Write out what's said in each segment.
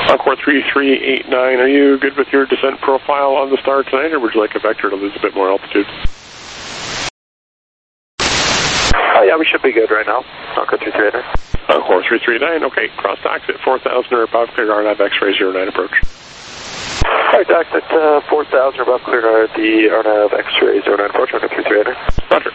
Encore 3389, are you good with your descent profile on the star tonight, or would you like a vector to lose a bit more altitude? Oh yeah, we should be good right now. Encore 3389. Encore 339, okay, cross taxi at 4,000 or above, clear RNAV X-ray 09 approach. Alright, taxi at 4,000 or above, clear the RNAV X-ray 09 approach, Encore 339. Roger.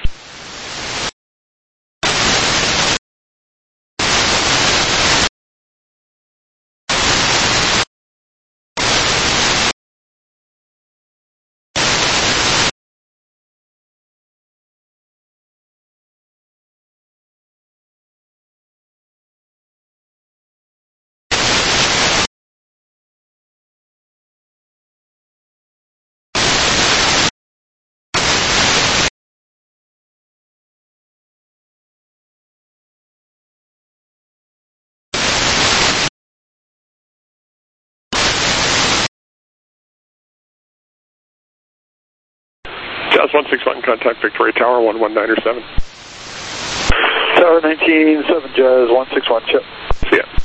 Jazz 161, contact Victoria Tower 11907. Tower 197, Jazz 161, check. See ya.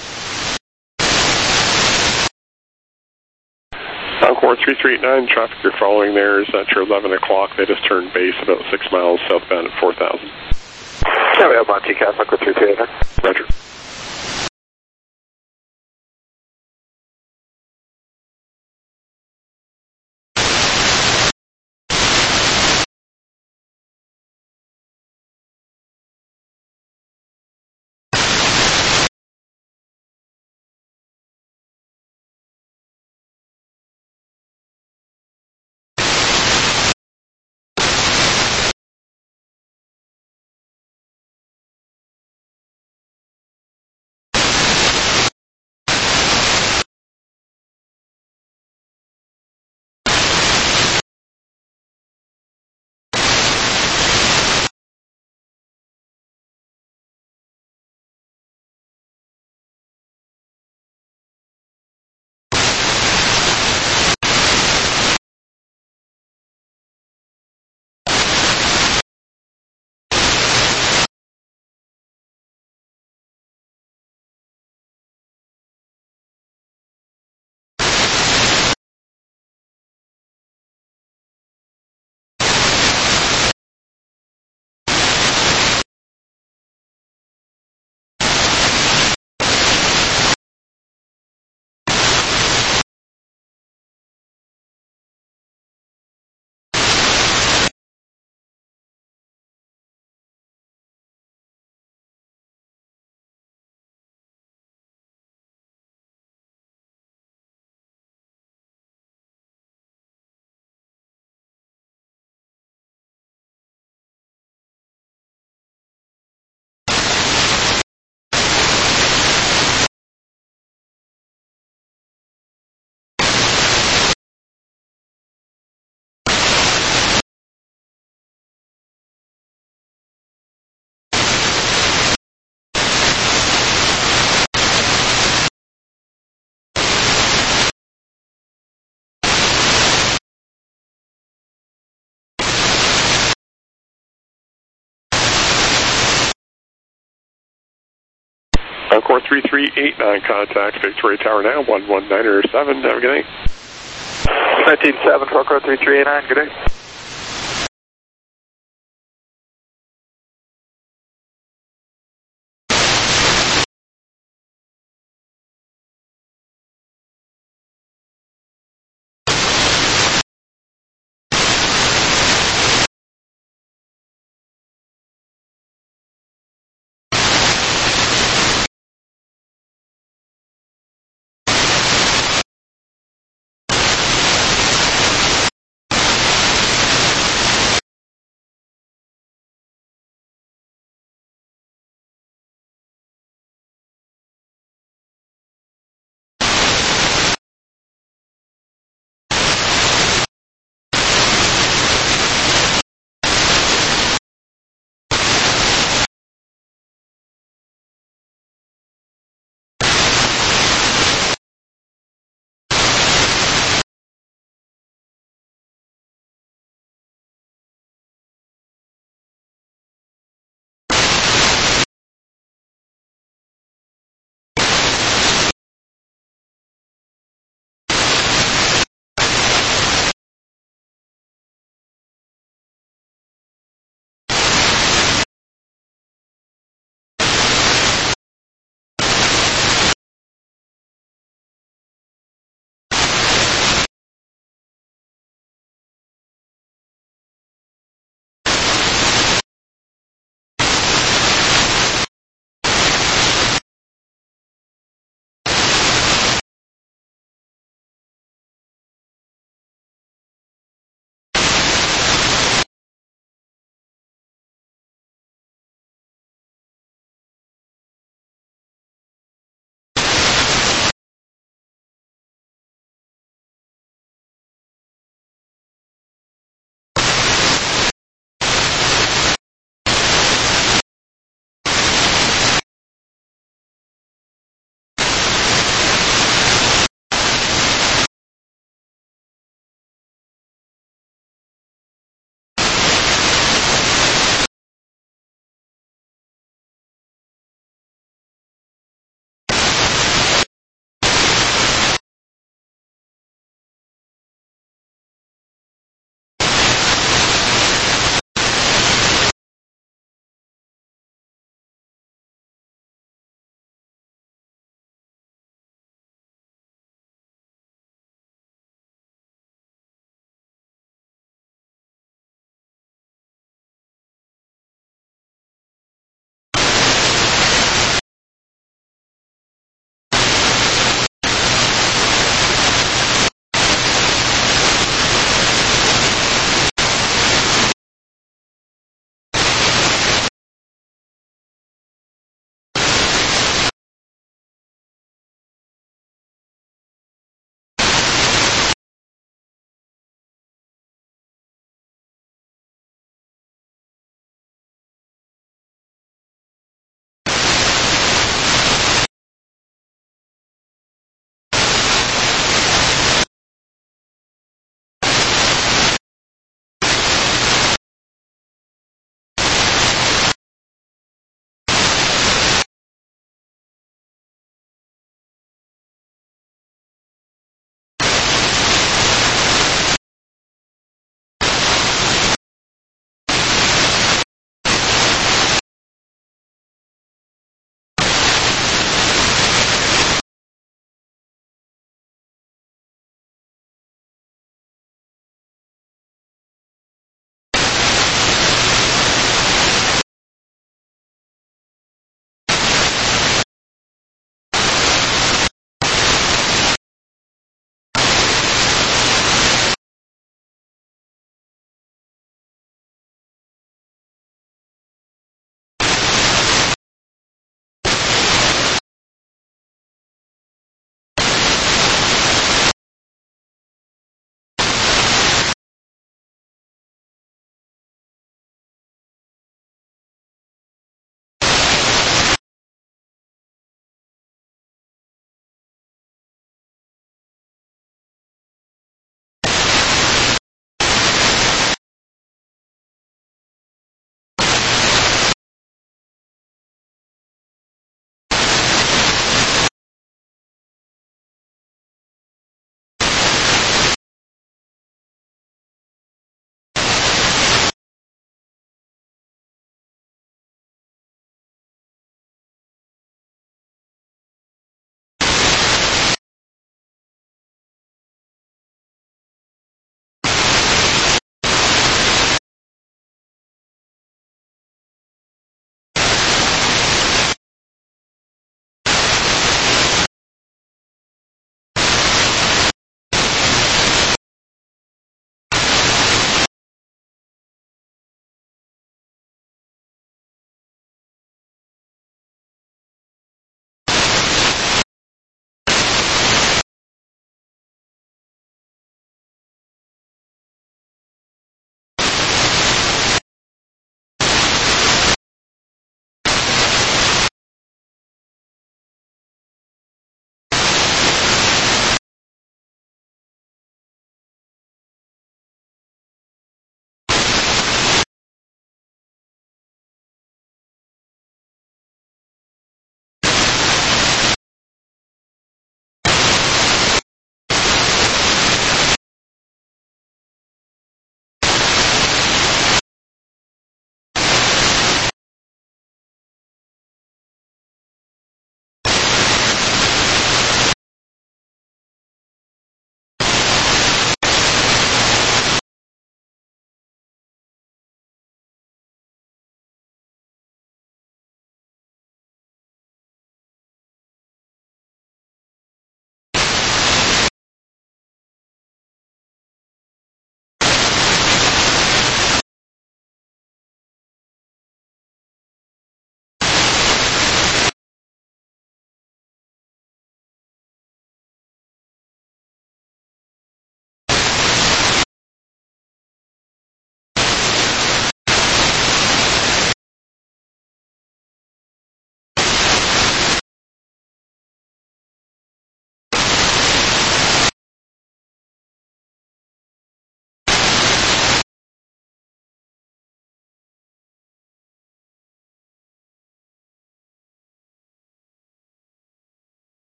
Encore 3389, traffic you're following there is at your 11 o'clock. They just turned base about 6 miles southbound at 4,000. Yeah, we have Monty Cap, Encore 3389. Roger. Encore 3389, contact Victoria Tower now, 11907, have a good night. 197, Encore 3389, good day.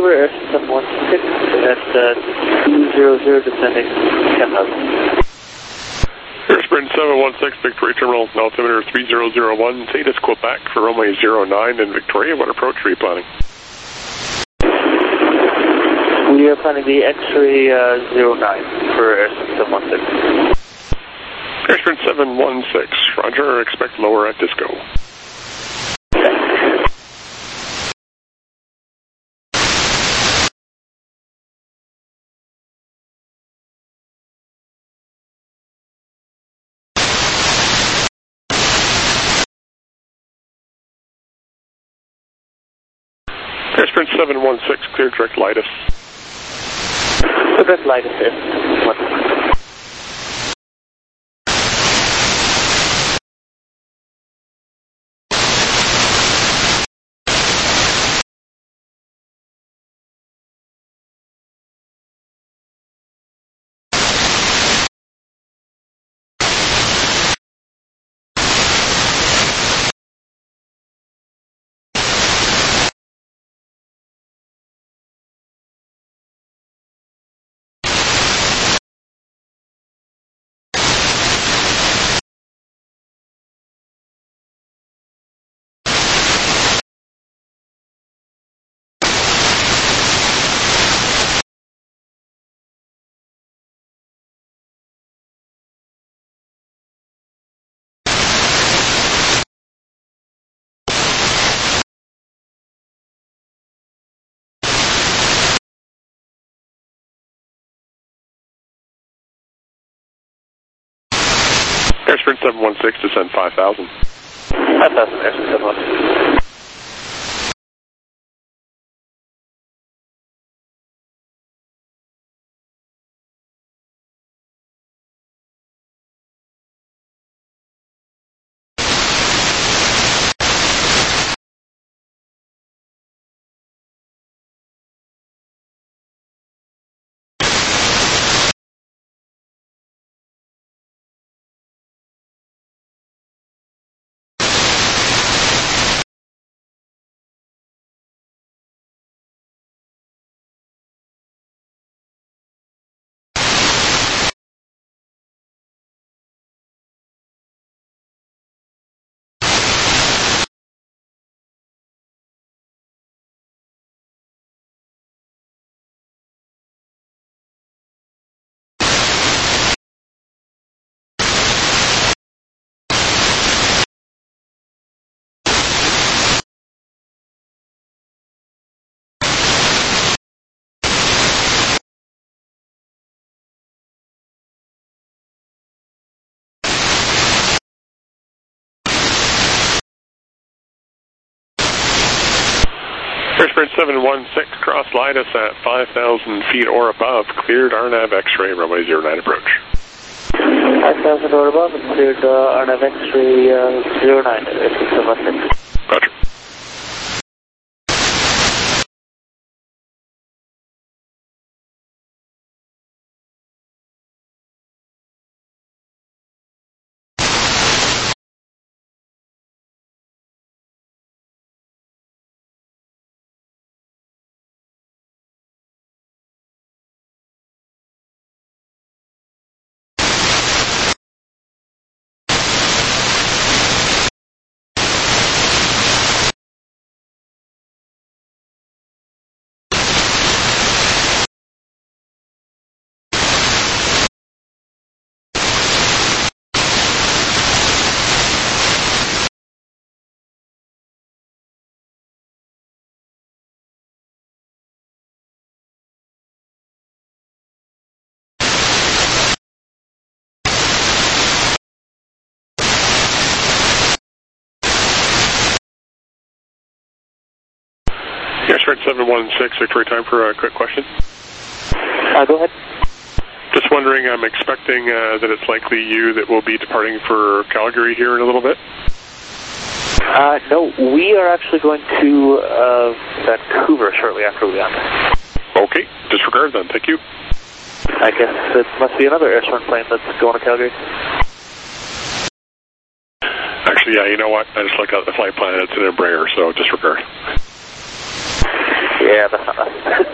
Vancouver, Airstream 716 at 200 descending 10,000. Airsprint 716, Victoria Terminal, altimeter 3001, status Quebec for runway 09 in Victoria. What approach are you planning? We are planning the X-ray 09 for Airsprint 716. Airsprint 716, roger, expect lower at Disco. Airsprint 716, clear direct Lidus. Direct Lidus is what? Airsprint 716, descend 5,000. 5,000, Airsprint 716. Airsprint 716, cross Lidus at 5,000 feet or above, cleared RNAV X-ray, runway 09 approach. 5,000 or above, and cleared RNAV X-ray 09, Airsprint 716. Roger. Airsprint 716, Victoria time for a quick question. Go ahead. Just wondering, I'm expecting that it's likely you that will be departing for Calgary here in a little bit? No, we are actually going to Vancouver shortly after we land. Okay, disregard then, thank you. I guess it must be another Airstream plane that's going to Calgary. Actually, yeah, you know what? I just looked at the flight plan. It's an Embraer, so disregard. Yeah, that's not us.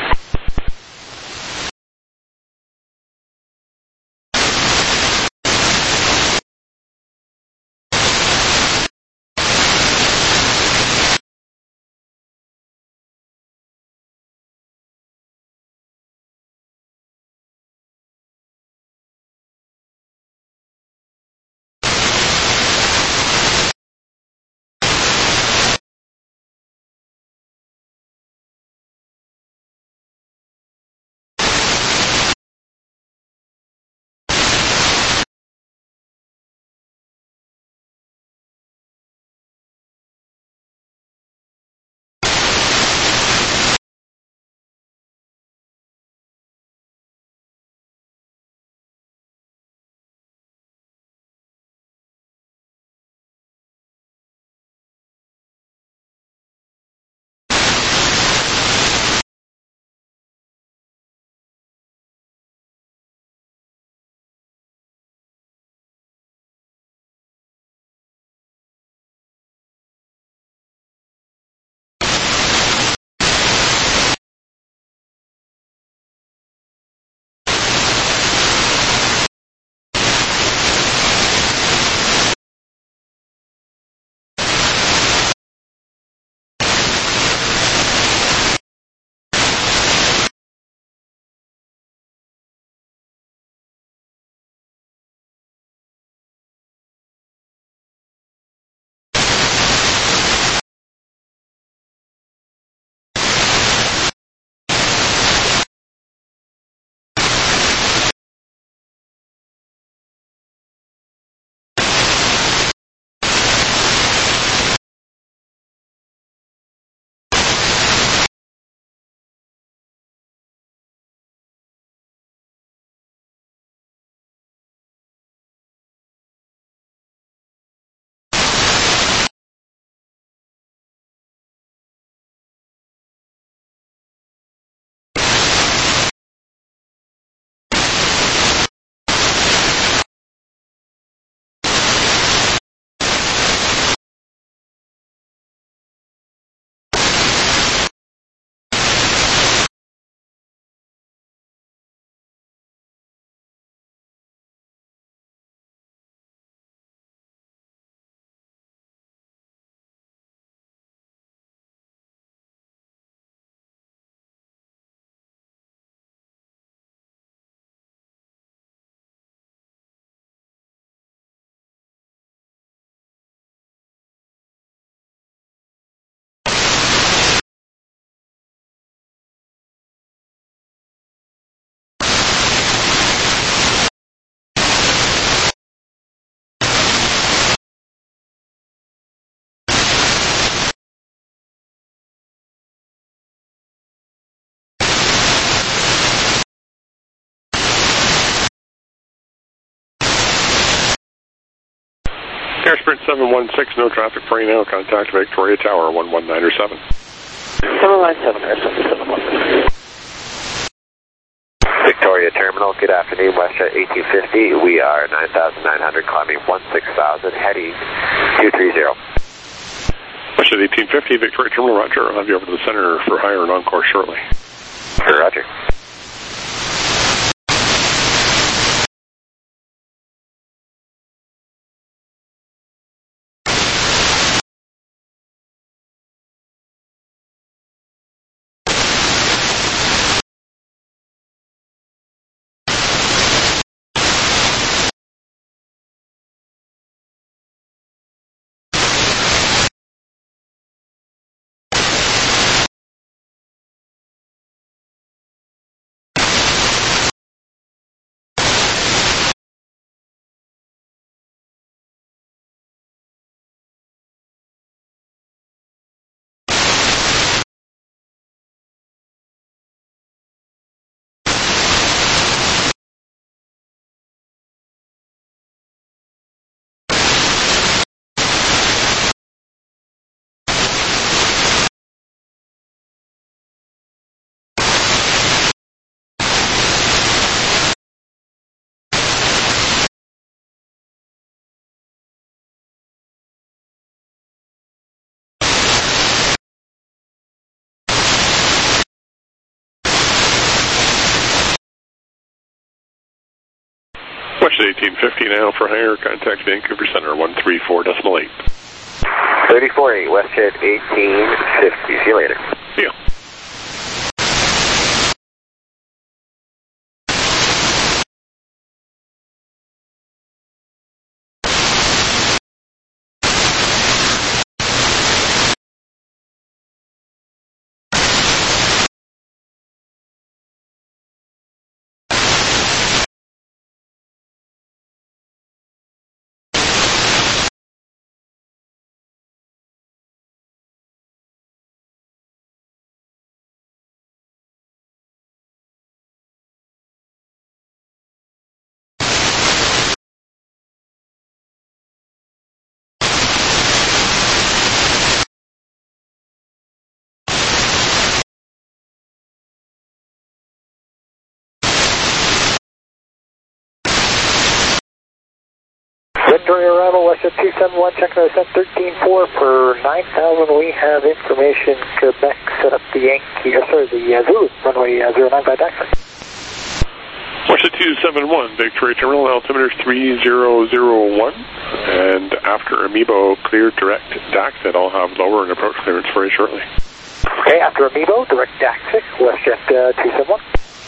Air Sprint 716, no traffic for you now. Contact Victoria Tower 11907. 797, Air 716. Victoria Terminal, good afternoon, WestJet 1850. We are 9,900, climbing 16,000, heading 230. WestJet 1850, Victoria Terminal, roger. I'll have you over to the center for hire and encore shortly. Roger. 1850 now for higher. Contact Vancouver Center 134.8. 34.8, WestJet 1850. See you later. See ya. Victoria arrival, WestJet 271, check our set 13-4 for 9,000. We have information, Quebec, set up the Yankee, the Zulu, runway 09 by taxi. WestJet 271, Victoria Terminal, altimeter 3001, and after Amiibo, clear direct DAXIT. I'll have lower and approach clearance for you shortly. Okay, after Amiibo, direct DAXIT, WestJet 271.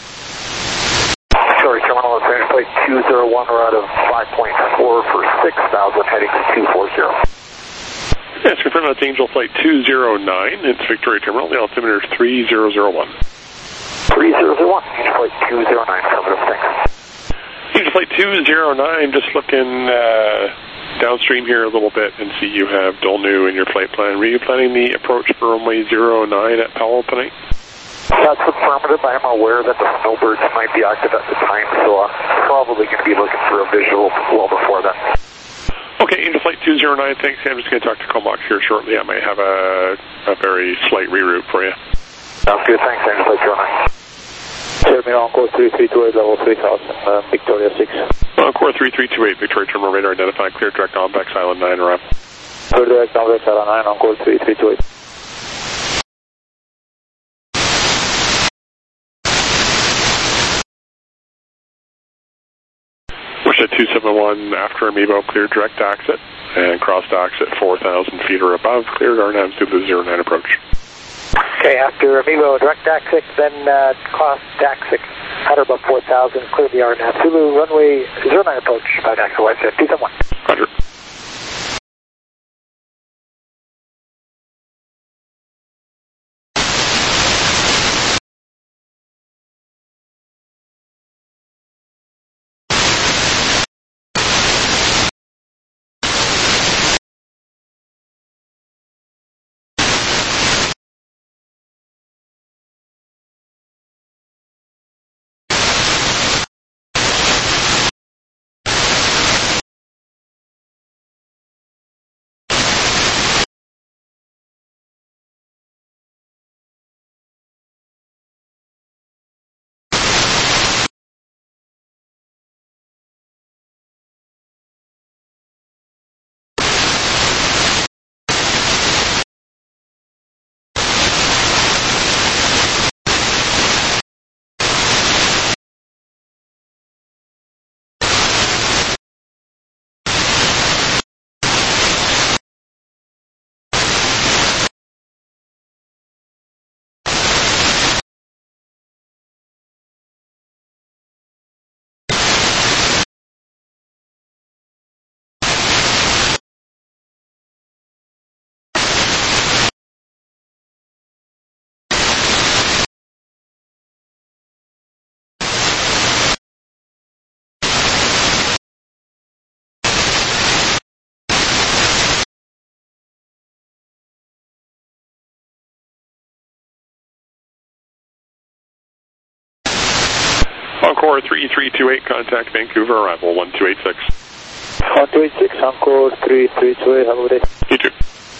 Sorry, Terminal, Flight 201, we're out of 5.4 for 6,000, heading to 240. Yes, confirm that's Angel Flight 209, it's Victoria Terminal, the altimeter is 3001. 3001, Angel Flight 209, affirmative, thanks. Angel Flight 209, just looking downstream here a little bit and see you have Dolnu in your flight plan. Were you planning the approach for runway 09 at Powell tonight? That's affirmative. I am aware that the snowbirds might be active at the time, so I'm probably going to be looking for a visual well before that. Okay, Angel Flight 209, thanks. I'm just going to talk to Comox here shortly. I might have a very slight reroute for you. Sounds good, thanks, Angel Flight 209. Terminal Encore 3328, level 3000, Victoria 6. Encore 3328, Victoria Terminal radar identified, clear direct Ombex Island 9 around. Clear direct Ombex Island 9, Encore 3328. WestJet 271, after Amiibo, clear direct DAXIT, and cross DAXIT 4,000 feet or above, cleared RNAV Zulu 09 approach. Okay, after Amiibo, direct DAXIT, then cross DAXIT at or above 4,000, clear the RNAV Zulu runway 09 approach by DAXIT, WestJet 271. Roger. Encore 3328, contact Vancouver, arrival 1286. 1286, Encore 3328, have a good day. You too.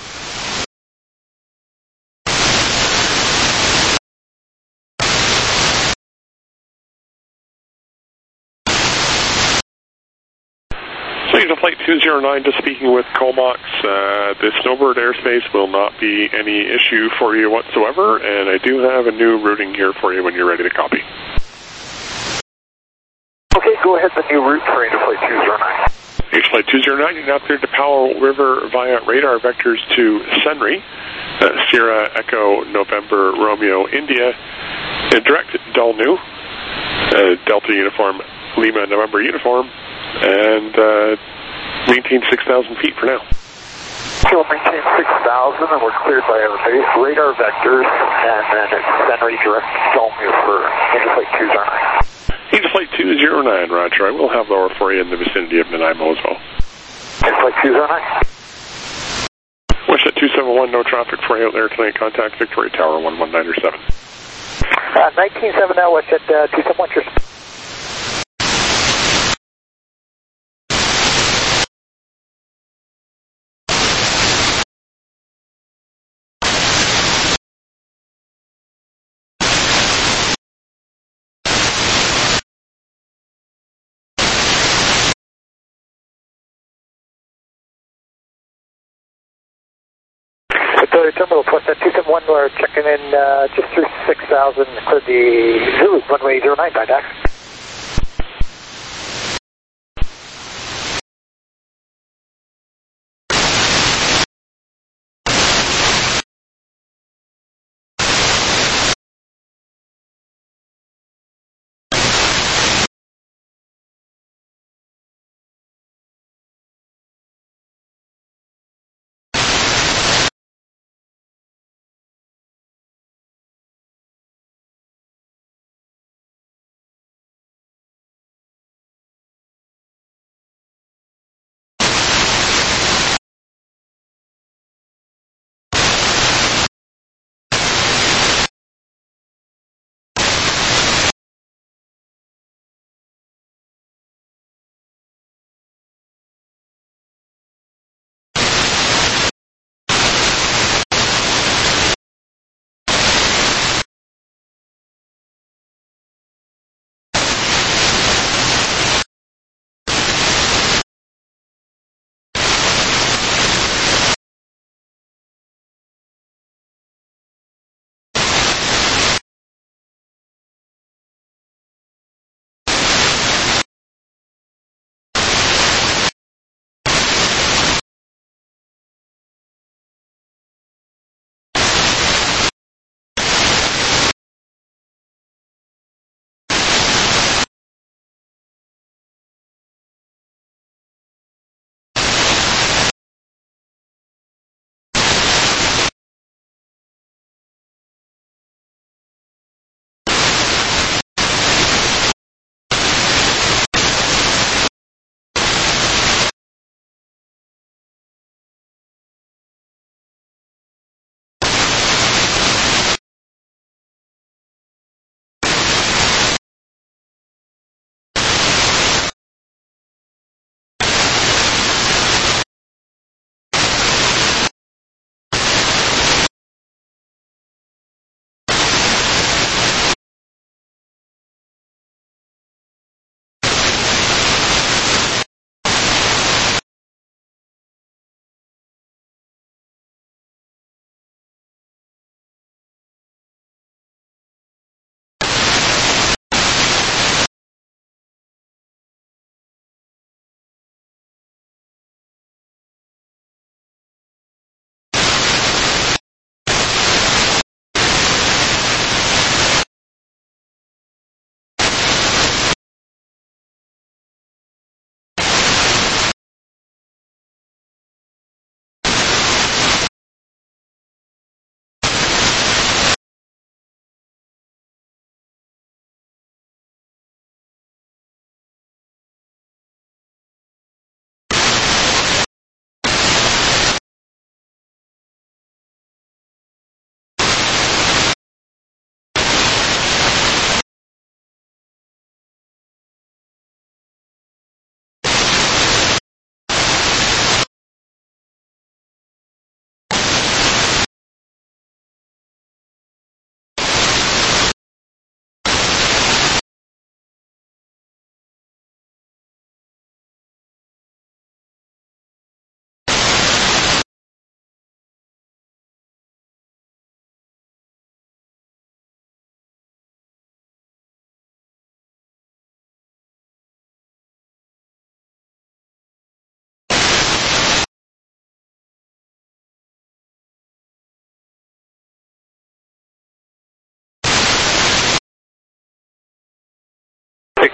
So Angel Flight 209, just speaking with Comox, the Snowbird airspace will not be any issue for you whatsoever, and I do have a new routing here for you when you're ready to copy. Okay, go ahead, is the new route for Angel Flight 209? Angel Flight 209, you're now cleared to Powell River via radar vectors to Senri, Sierra Echo November Romeo India, and direct Del Nu, Delta Uniform Lima November Uniform, and maintain 6,000 feet for now. We'll maintain 6,000 and we're cleared by our base, radar vectors, and then it's Senri direct Del Nu for Angel Flight 209. Angel Flight 209, roger. I will have lower for you in the vicinity of Nanaimo as well. Angel Flight 209. WestJet 271, no traffic for you out there tonight. Contact Victoria Tower 11907. 19.7 now, WestJet 271, cheers. Victoria Terminal, WestJet 271, we're checking in just through 6,000 for the Zulu, runway 09, Dax.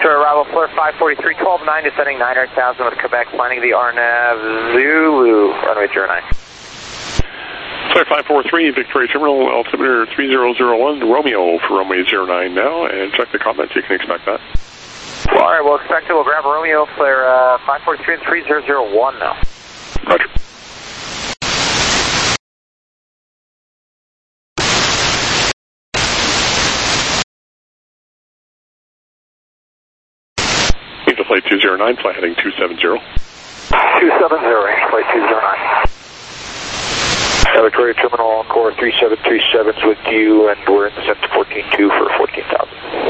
Sure, arrival Flare 543, 12-9, descending 900,000 with Quebec, landing the RNAV Zulu, runway 09. Flare 543, Victoria Terminal, altimeter 3001, Romeo for runway 09 now, and check the comments, you can expect that. Well, all right, we'll expect it. We'll grab Romeo, Flare 543 and 3001 now. Roger. Angel Flight 209, flight heading 270. 270, Angel Flight 209. Victoria Terminal, Encore 3737's with you, and we're in the descent to 14.2 for 14,000.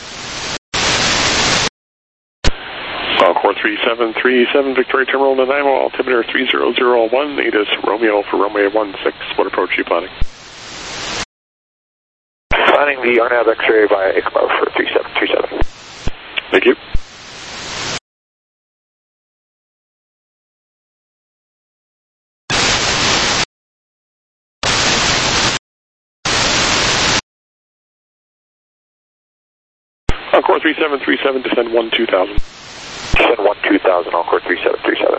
Encore 3737, Victoria Terminal, Nanaimo, altimeter 3001, ATIS Romeo for runway 16, what approach are you planning? Planning the RNAV X-ray via ICMO for 3737. Thank you. Encore 3737, descend 12,000. Descend 12,000, Encore 3737.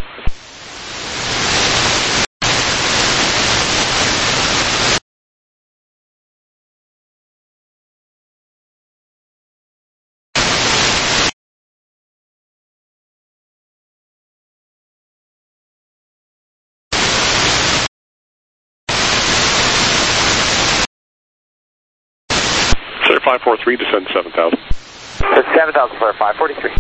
Flare 543, descend 7,000. Descend 7,000, Flare 543.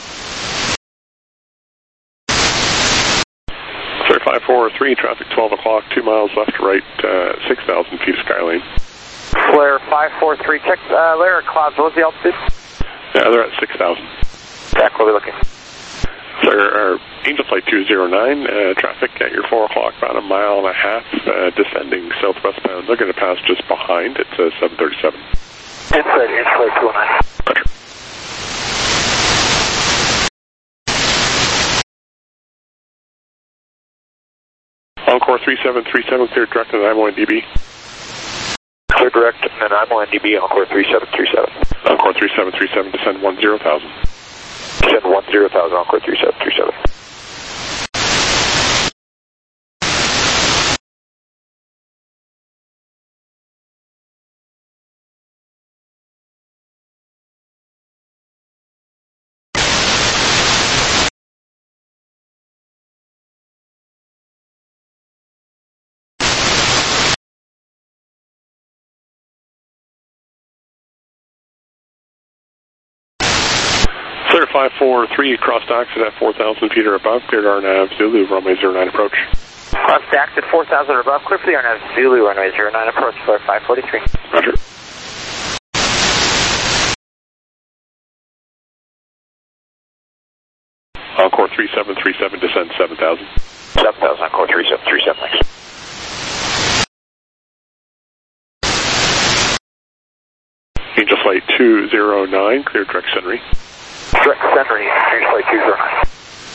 Flare 543, traffic 12 o'clock, 2 miles left to right, 6,000 feet of skylane. Flare 543, check layer of clouds, what was the altitude? Yeah, they're at 6,000. Jack, we'll be looking. Sir, Angel Flight 209, traffic at your 4 o'clock, about 1.5 miles, descending southwestbound. They're going to pass just behind, it's 737. Inside, Angel Flight 209. Roger. Encore 3737, clear direct to Nanaimo NDB. Clear direct to Nanaimo NDB, Encore 3737. Encore 3737, descend 10,000. Descend 10,000, Encore 3737. Clear 543, crossed exit at 4,000 feet or above, cleared RNAV Zulu, runway 09 approach. Crossed exit 4,000 or above, clear for the RNAV Zulu, runway 09 approach, Flare 543. Roger. Encore 3737, descend 7,000. 7,000, Encore 3737, thanks. Angel Flight 209, clear direct Senry. Direct Senry, Angel Flight 209.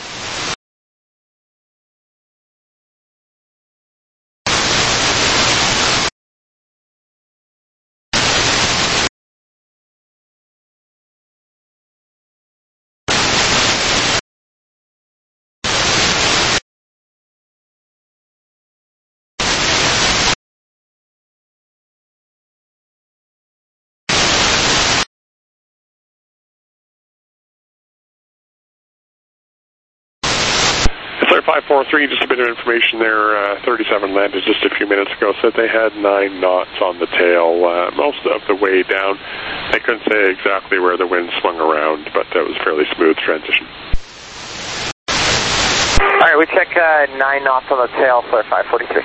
Flare 543, just a bit of information there, 37 landed just a few minutes ago, said they had 9 knots on the tail most of the way down. They couldn't say exactly where the wind swung around, but it was a fairly smooth transition. All right, we check 9 knots on the tail, Flare 543.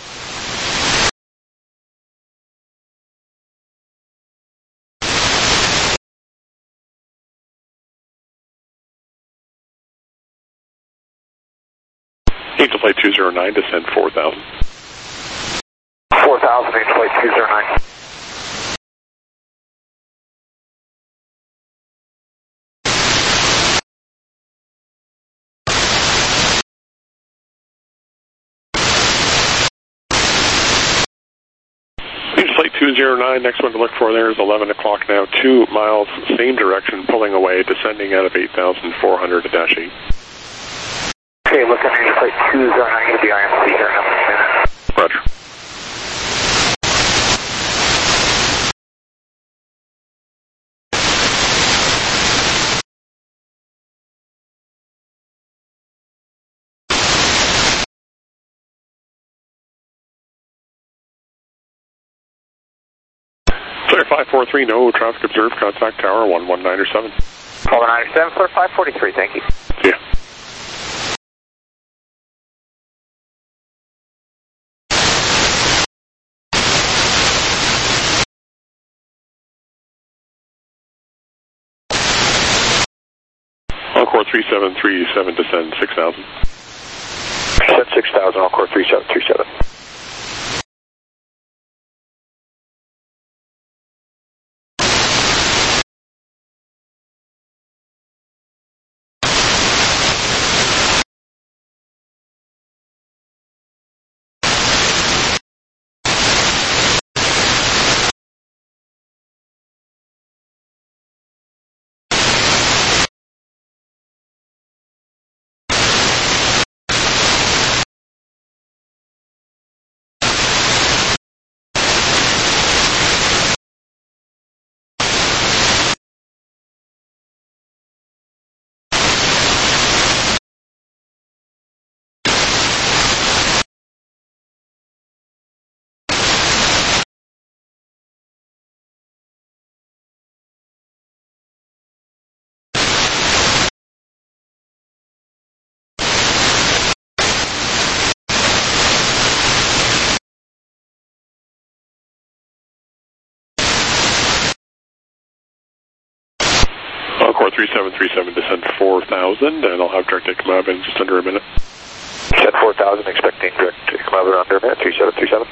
Angel Flight 209, descend 4,000. 4,000, Angel Flight 209. Angel Flight 209, next one to look for there is 11 o'clock now, 2 miles, same direction, pulling away, descending out of 8,400 at dash 8. Okay, looking at your flight 209, going to be IMC here in a minute. Roger. Clear 543, no traffic observed, contact tower 11907. Call 197, clear 543, thank you. See ya. Encore 3737, descend 6,000. Descend 6,000, Encore 3737. Encore 3737, descend 4,000, and I'll have direct ICMAB in just under a minute. Descend 4,000, expecting direct ICMAB in under a minute, 3737.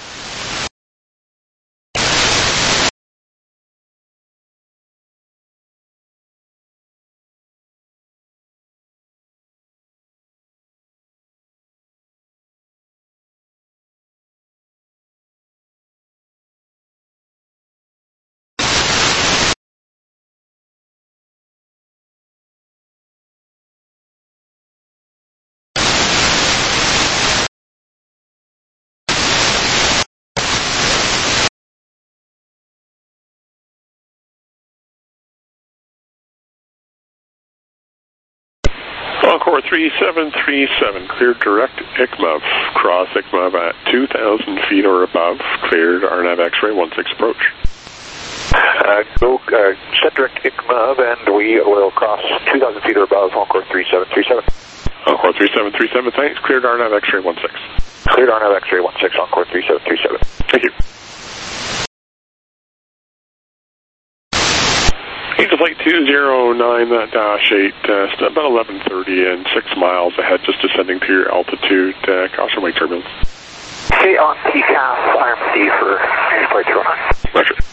Encore 3737, cleared direct ICMAB, cross ICMAB at 2,000 feet or above, cleared RNAV X-ray 16 approach. Go set direct ICMAB and we will cross 2,000 feet or above, Encore 3737. Encore 3737, thanks, cleared RNAV X-ray 16. Cleared RNAV X-ray 16, Encore 3737. Thank you. Flight 209, dash 8, about 11:30 and 6 miles ahead, just descending to your altitude, caution wake turbulence. Stay on TCAS, IMC for flight 209. Roger.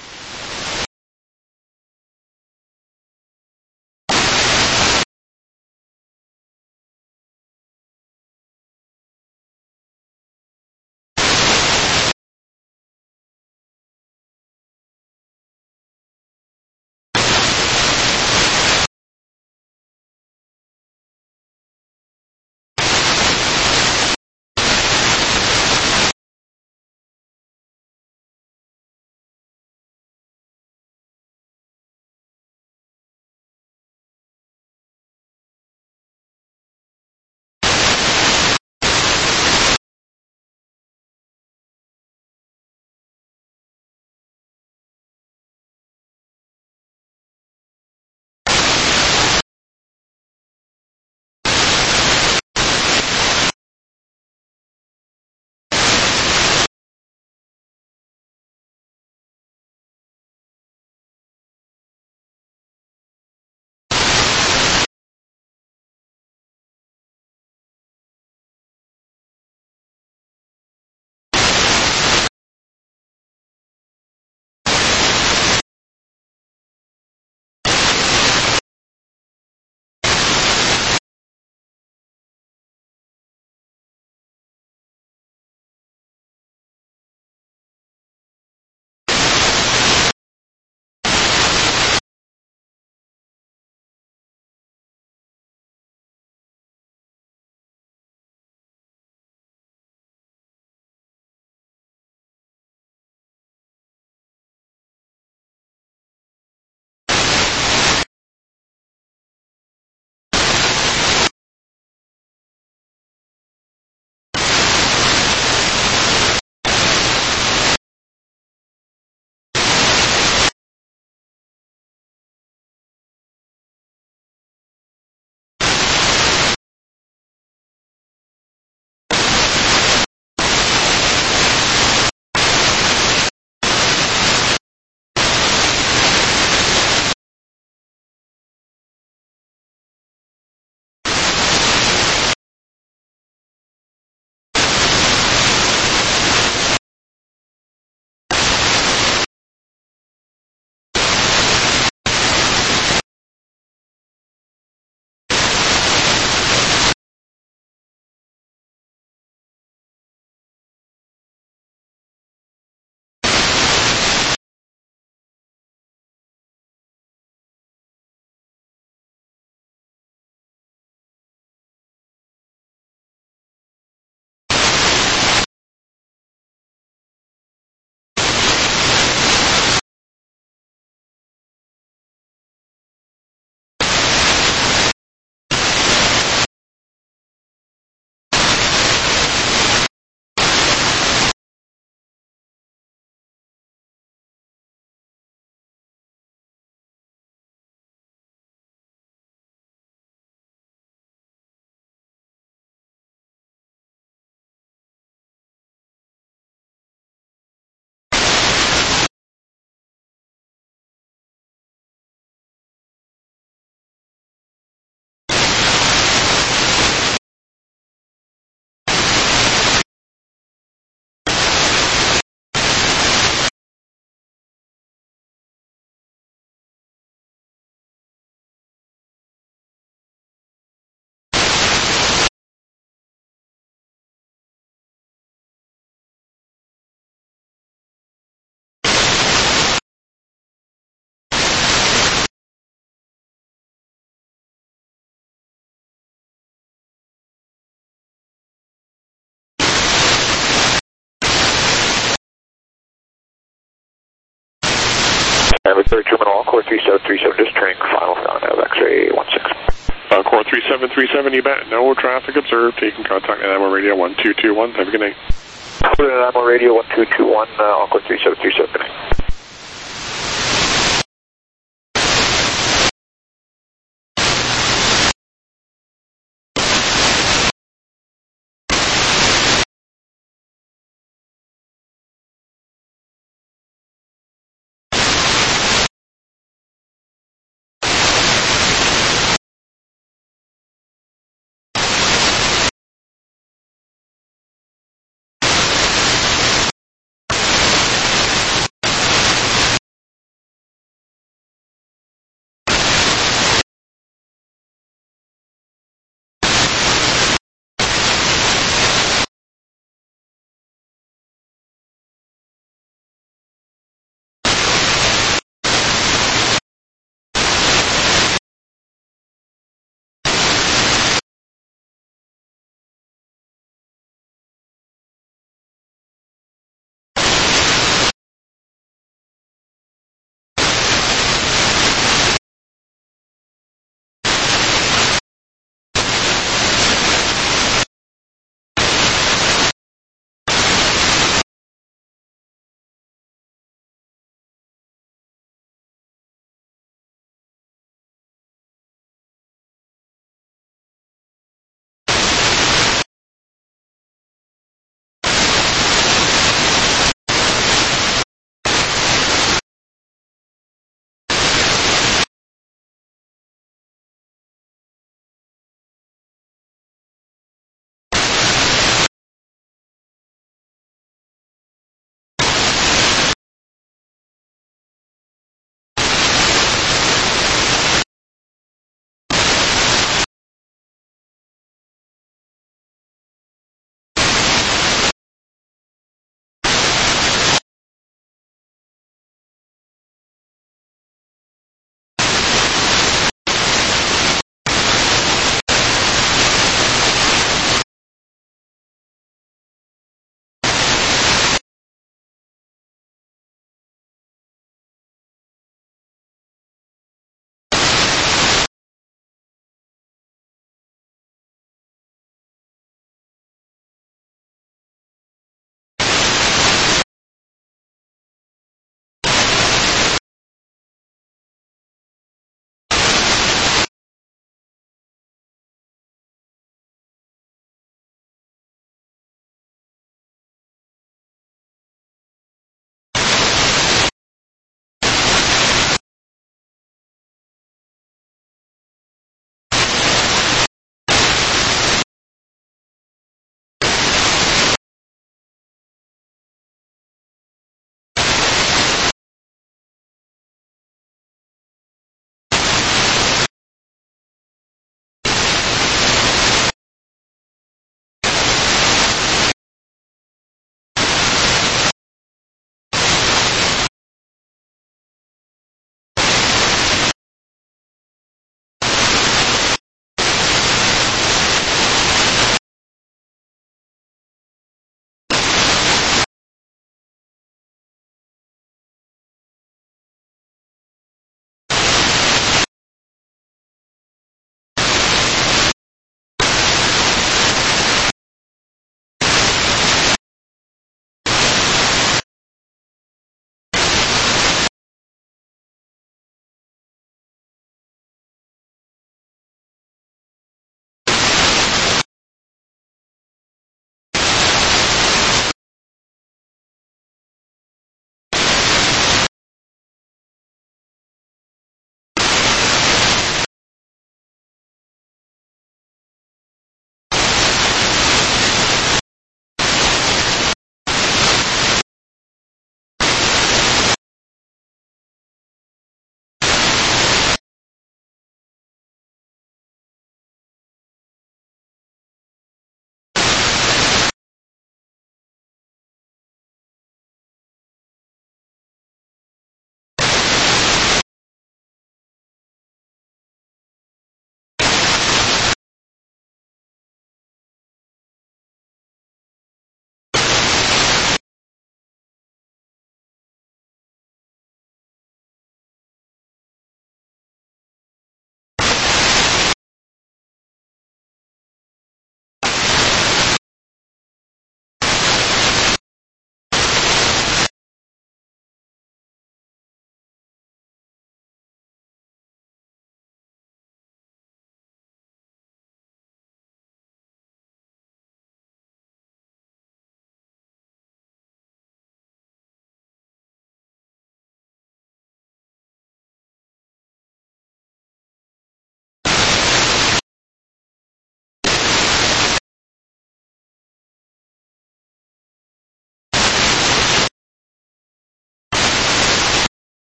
Victoria Terminal, Encore 3737, just turning final sound of X-ray 16. Core 3737, you bet. No traffic observed. You can contact NMO Radio 1221. Have a good night. NMO Radio 1221, Encore 3737, good night.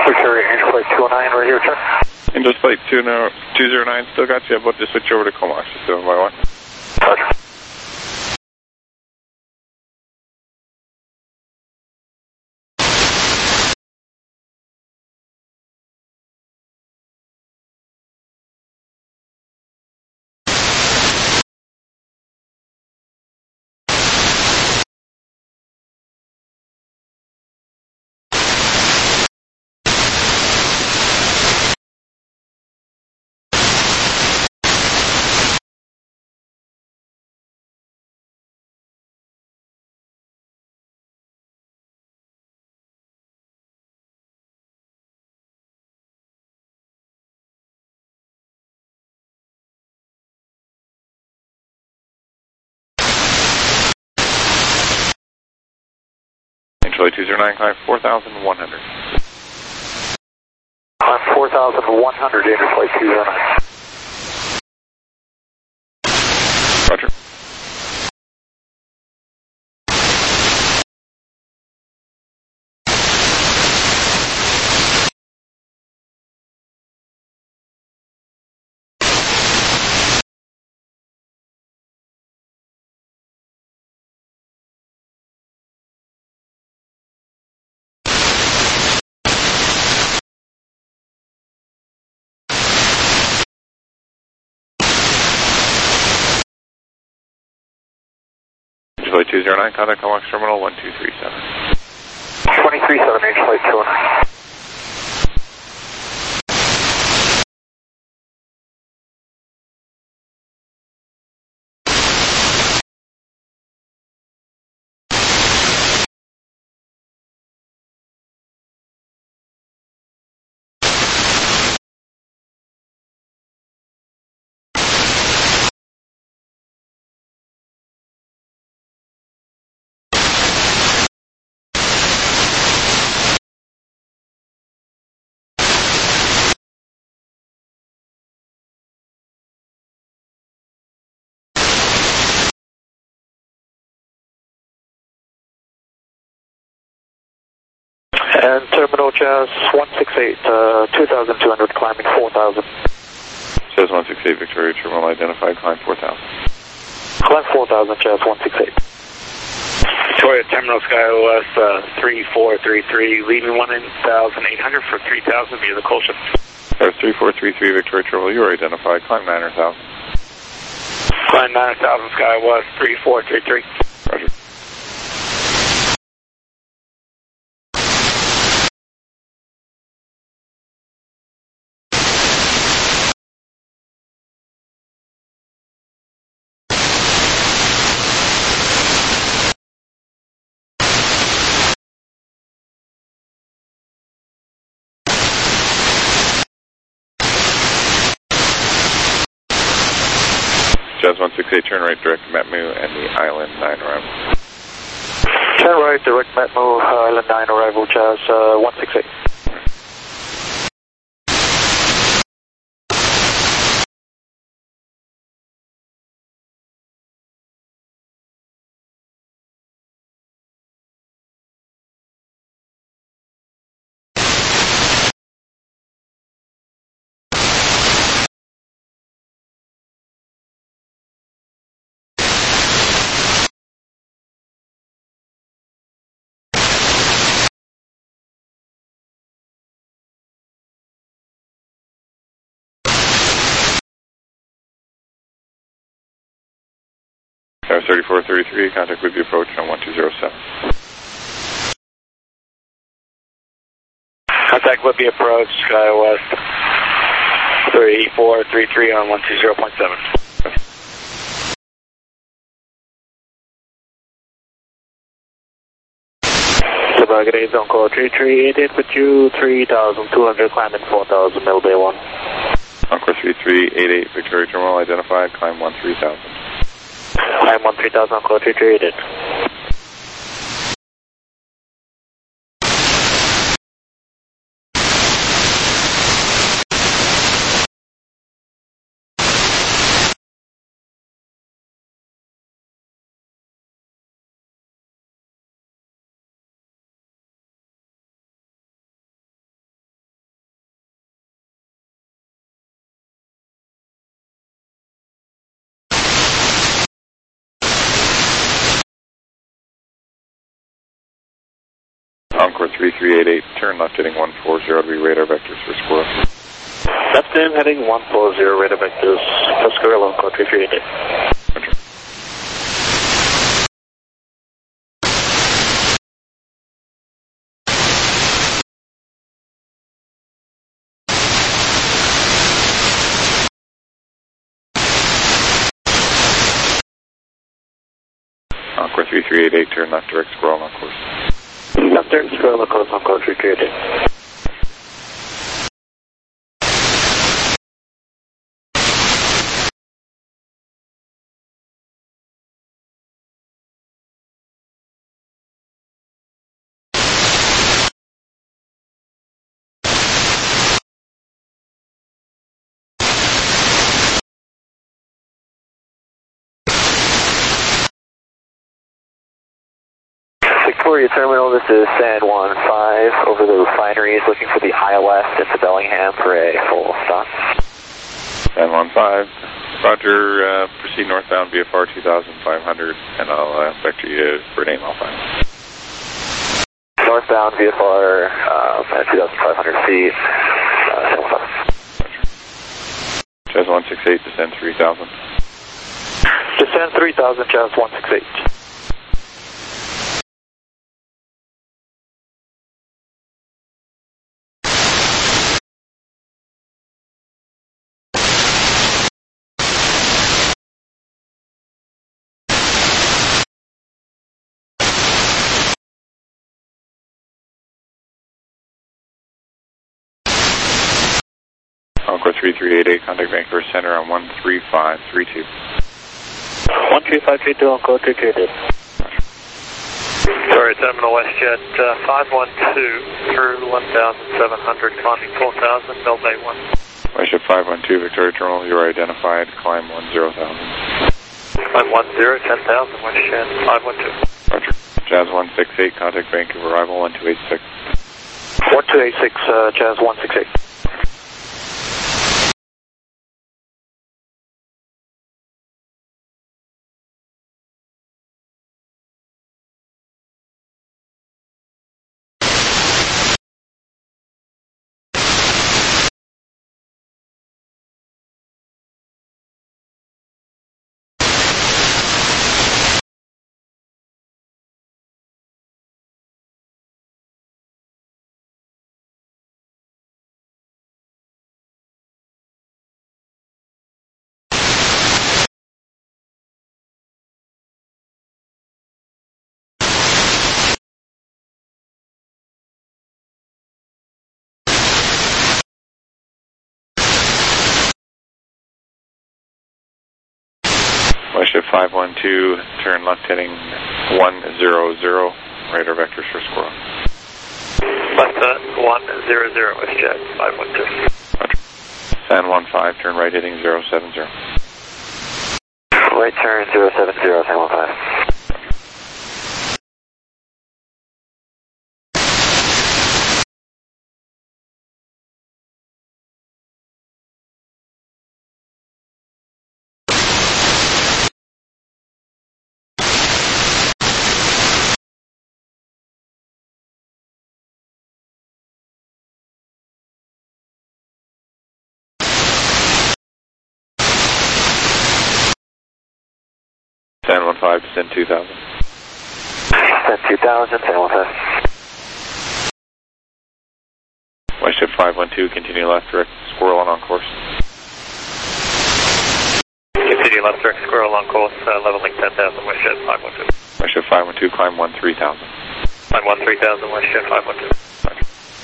Victoria, Angel Flight 209, right here, check. Angel Flight 209, still got you. About to switch over to Comox, just 7 by 1. Roger. Angel Flight 209, climb 4,100. Climb 4,100, Angel Flight 209. Roger. Angel Flight 209, contact Comox Terminal 1237. 237, Angel Flight 209. And Terminal Jazz 168, 2,200, climbing 4,000. Jazz 168, Victoria Terminal identified, climb 4,000. Climb 4,000, Jazz 168. Victoria Terminal SkyWest 3433, leaving 1,800 for 3,000 via the Colchester. 3433, Victoria Terminal, you are identified, climb 9,000. Climb 9,000 SkyWest 3433. Roger. Jazz 168, turn right, direct Matmu and the Island 9 arrival. Turn right, direct Matmu, Island 9 arrival, Jazz 168. Tower 3433, contact with the approach on 1207. Contact with the approach, SkyWest 3433 on 120.7. Sabagade, zone call 3388 with you, 3,200, climbing 4,000, middle bay 1. Encore 3388, Victoria Terminal identified, climb 13,000. Climb 13,000, Encore 3388. 3388, turn left heading 140 to be radar vectors for Squirrel. Left in heading 140, radar vectors for Squirrel on code 3388. Roger. Encore 3388, turn left direct Squirrel on course. Left direct Squirrel on course on code 3388. Victoria Terminal, this is San Juan 5 over the refineries, looking for the ILS into Bellingham for a full stop. San Juan 5, Roger, proceed northbound VFR 2500, and I'll vector you for an AML final. Northbound VFR at 2,500 feet, San Juan 5. Jazz 168, descend 3000. Descend 3000, Jazz 168. Encore 3388, contact Vancouver Center on 13532. 13532 on code 338. Sorry, Terminal WestJet 512 through 1,700, climbing 4,000, Bell Bay 1. WestJet 512, Victoria Terminal, you are identified, climb 10,000. Climb 10, 10,000, WestJet 512. Roger. Jazz 168, contact Vancouver, arrival 1286. 1286, Jazz 168. WestJet 512, turn left heading 100, radar vectors for Squirrel. Left 100, WestJet 512. Roger. San Juan 5, turn right heading 070. Right turn 070, San Juan 5. San Juan 5, descend 2000. Descend 2000, San Juan 5. WestJet 512, continue left direct Squirrel on course. Continue left direct Squirrel on course, leveling 10,000, WestJet 512. WestJet 512, climb 13,000. Climb 13,000, WestJet 512. Roger.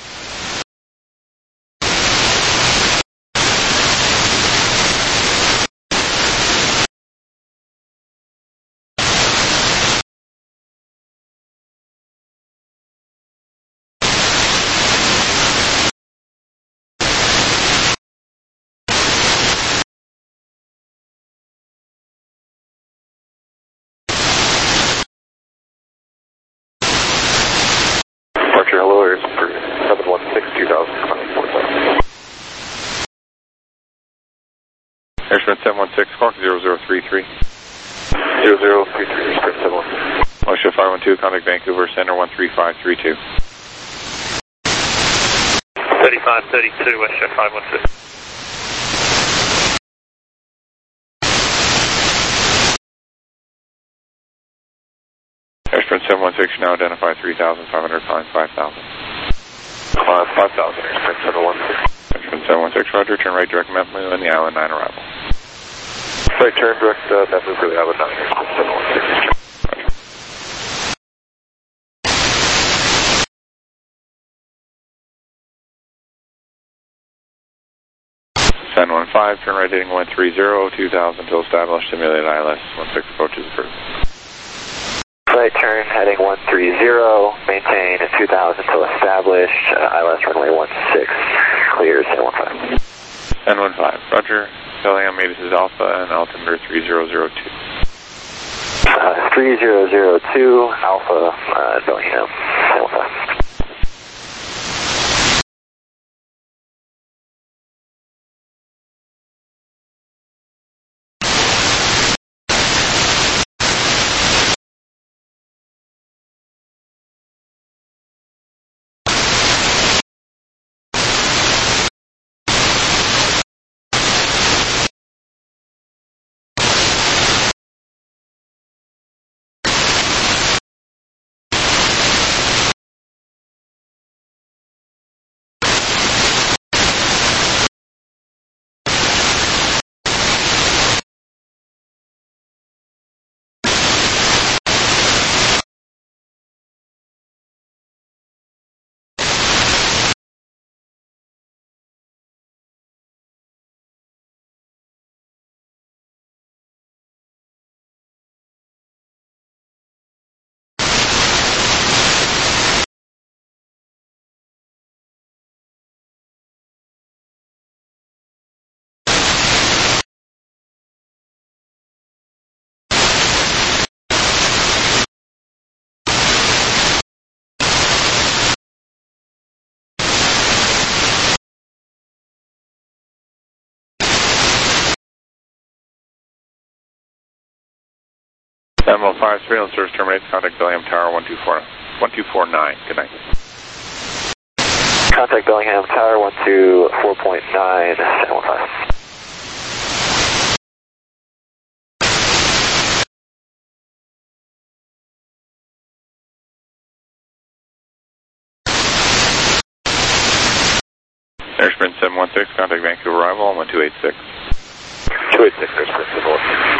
Departure hello, airs for 716 2000, climbing 4,000. Airsprint 716, squawk 0033. 0033, sprint 716. WestJet 512, contact Vancouver Center 13532. 3532, West Jet 512. Airsprint 716, now identify 3,500, climb 5,000. 5,000, Airsprint 716. Airsprint 716, roger, turn right direct Metmove and the Island 9 arrival. Right turn direct Metmove for the Island 9, Airsprint 716. 1015, turn right heading 130, 2000 until established, simulated ILS 16 approaches approved. Right turn heading 130, maintain at 2000 until established, ILS runway 16, clear 1015. 1015, roger, Bellingham Mavis is Alpha and altimeter 3002. 3002, Alpha, Bellingham, 1015. Emerald 5, surveillance service terminates, contact Bellingham Tower 1249, good night. Contact Bellingham Tower 124.9, 715. Airsprint 716, contact Vancouver arrival on 1286. 286, Airsprint 716.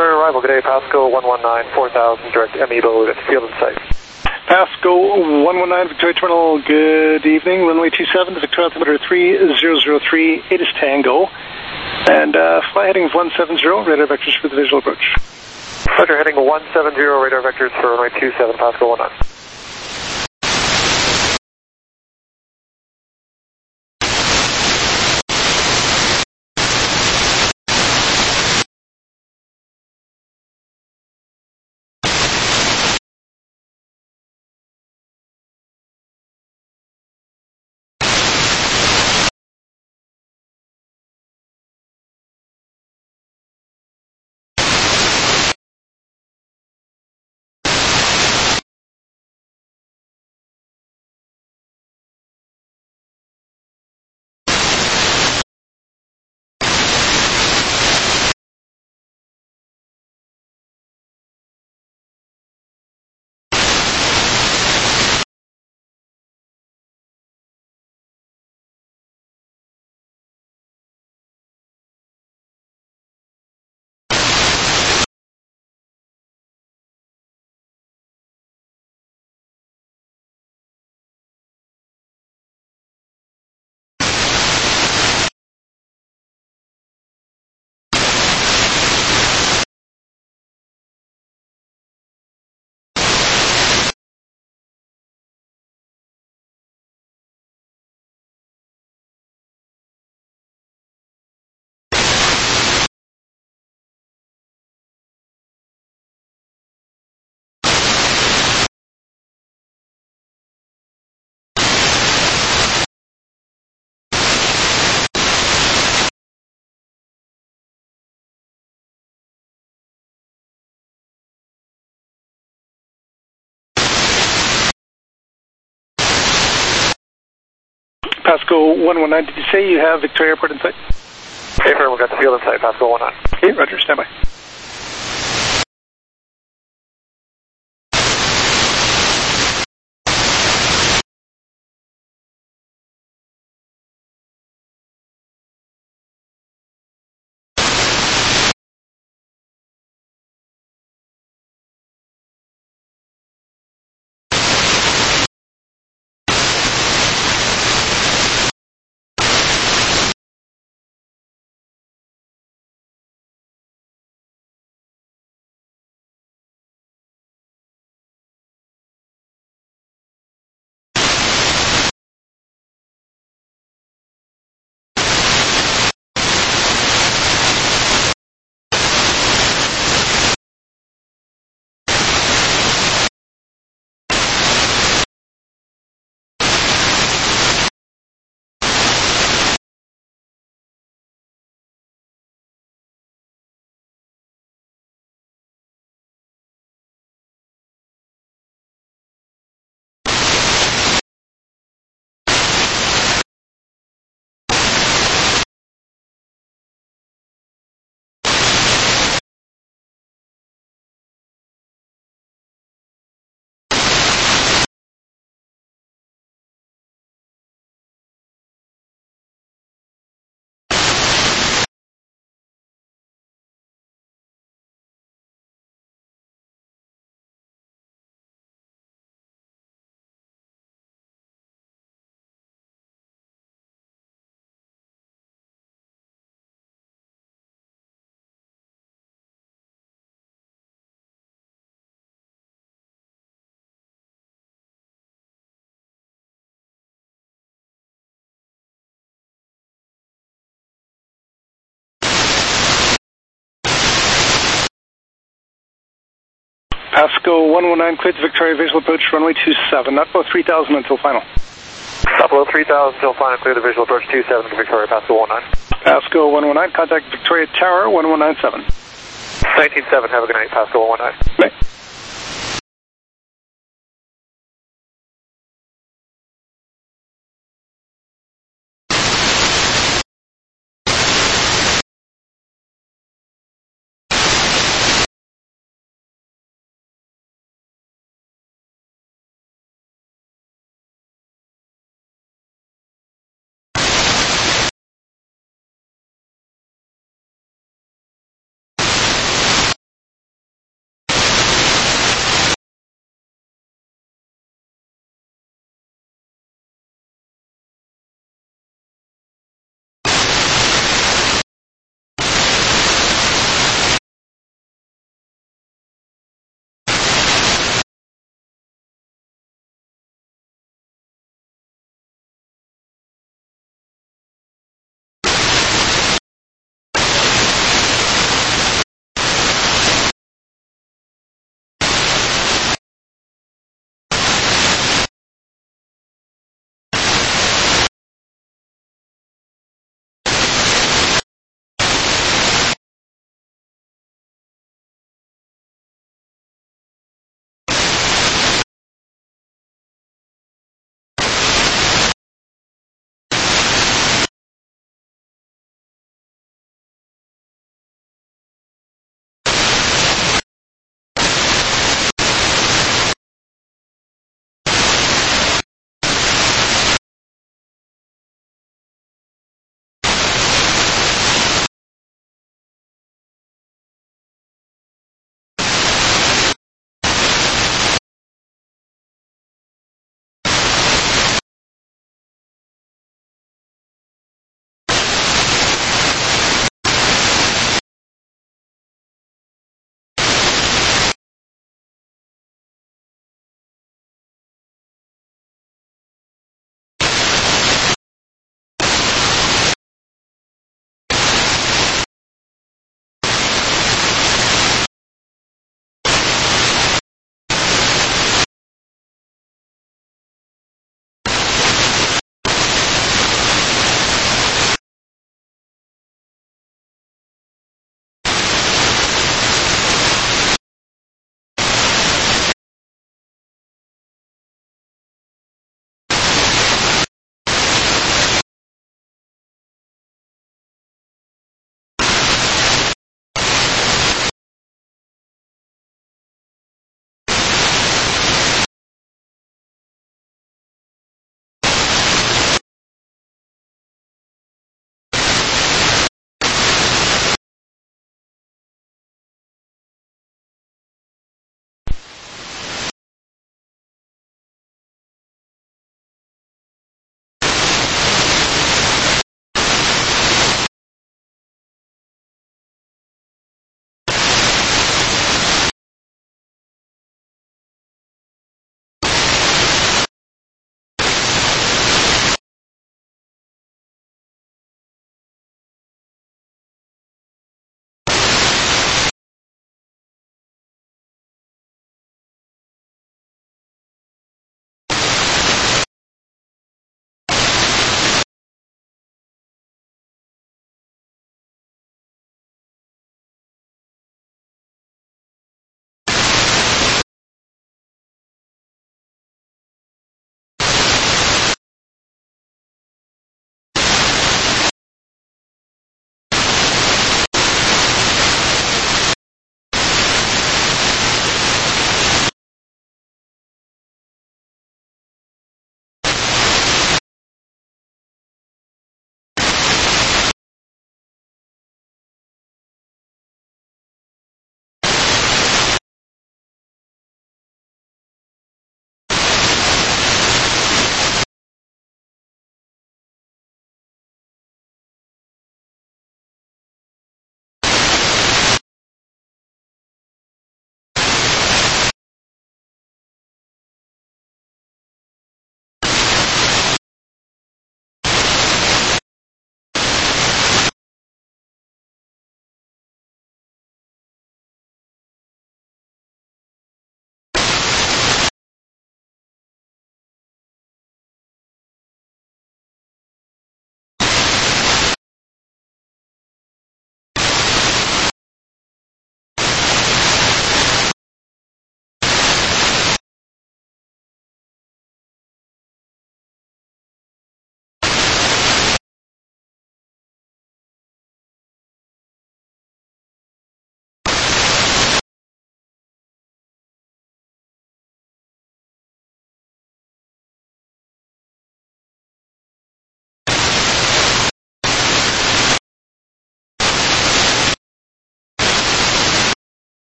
Victoria arrival, good day, Pasco 119, 4000, direct MEBO, that's field and sight. Pasco 119, Victoria Terminal, good evening. Runway 27 to Victoria altimeter 3003, 8 is Tango. And fly heading 170, radar vectors for the visual approach. Roger, heading 170, radar vectors for runway 27, Pasco 19. Pasco 119, did you say you have Victoria Airport in sight? Okay, firm, we've got the field in sight, Pasco 19. Okay, roger, stand by. Pasco 119, cleared to Victoria, visual approach, runway 27, not below 3000 until final. Not below 3000 until final, clear the visual approach 27 to Victoria, Pasco 19. Pasco 119, contact Victoria Tower 1197. 197, have a good night, Pasco 119. Bye.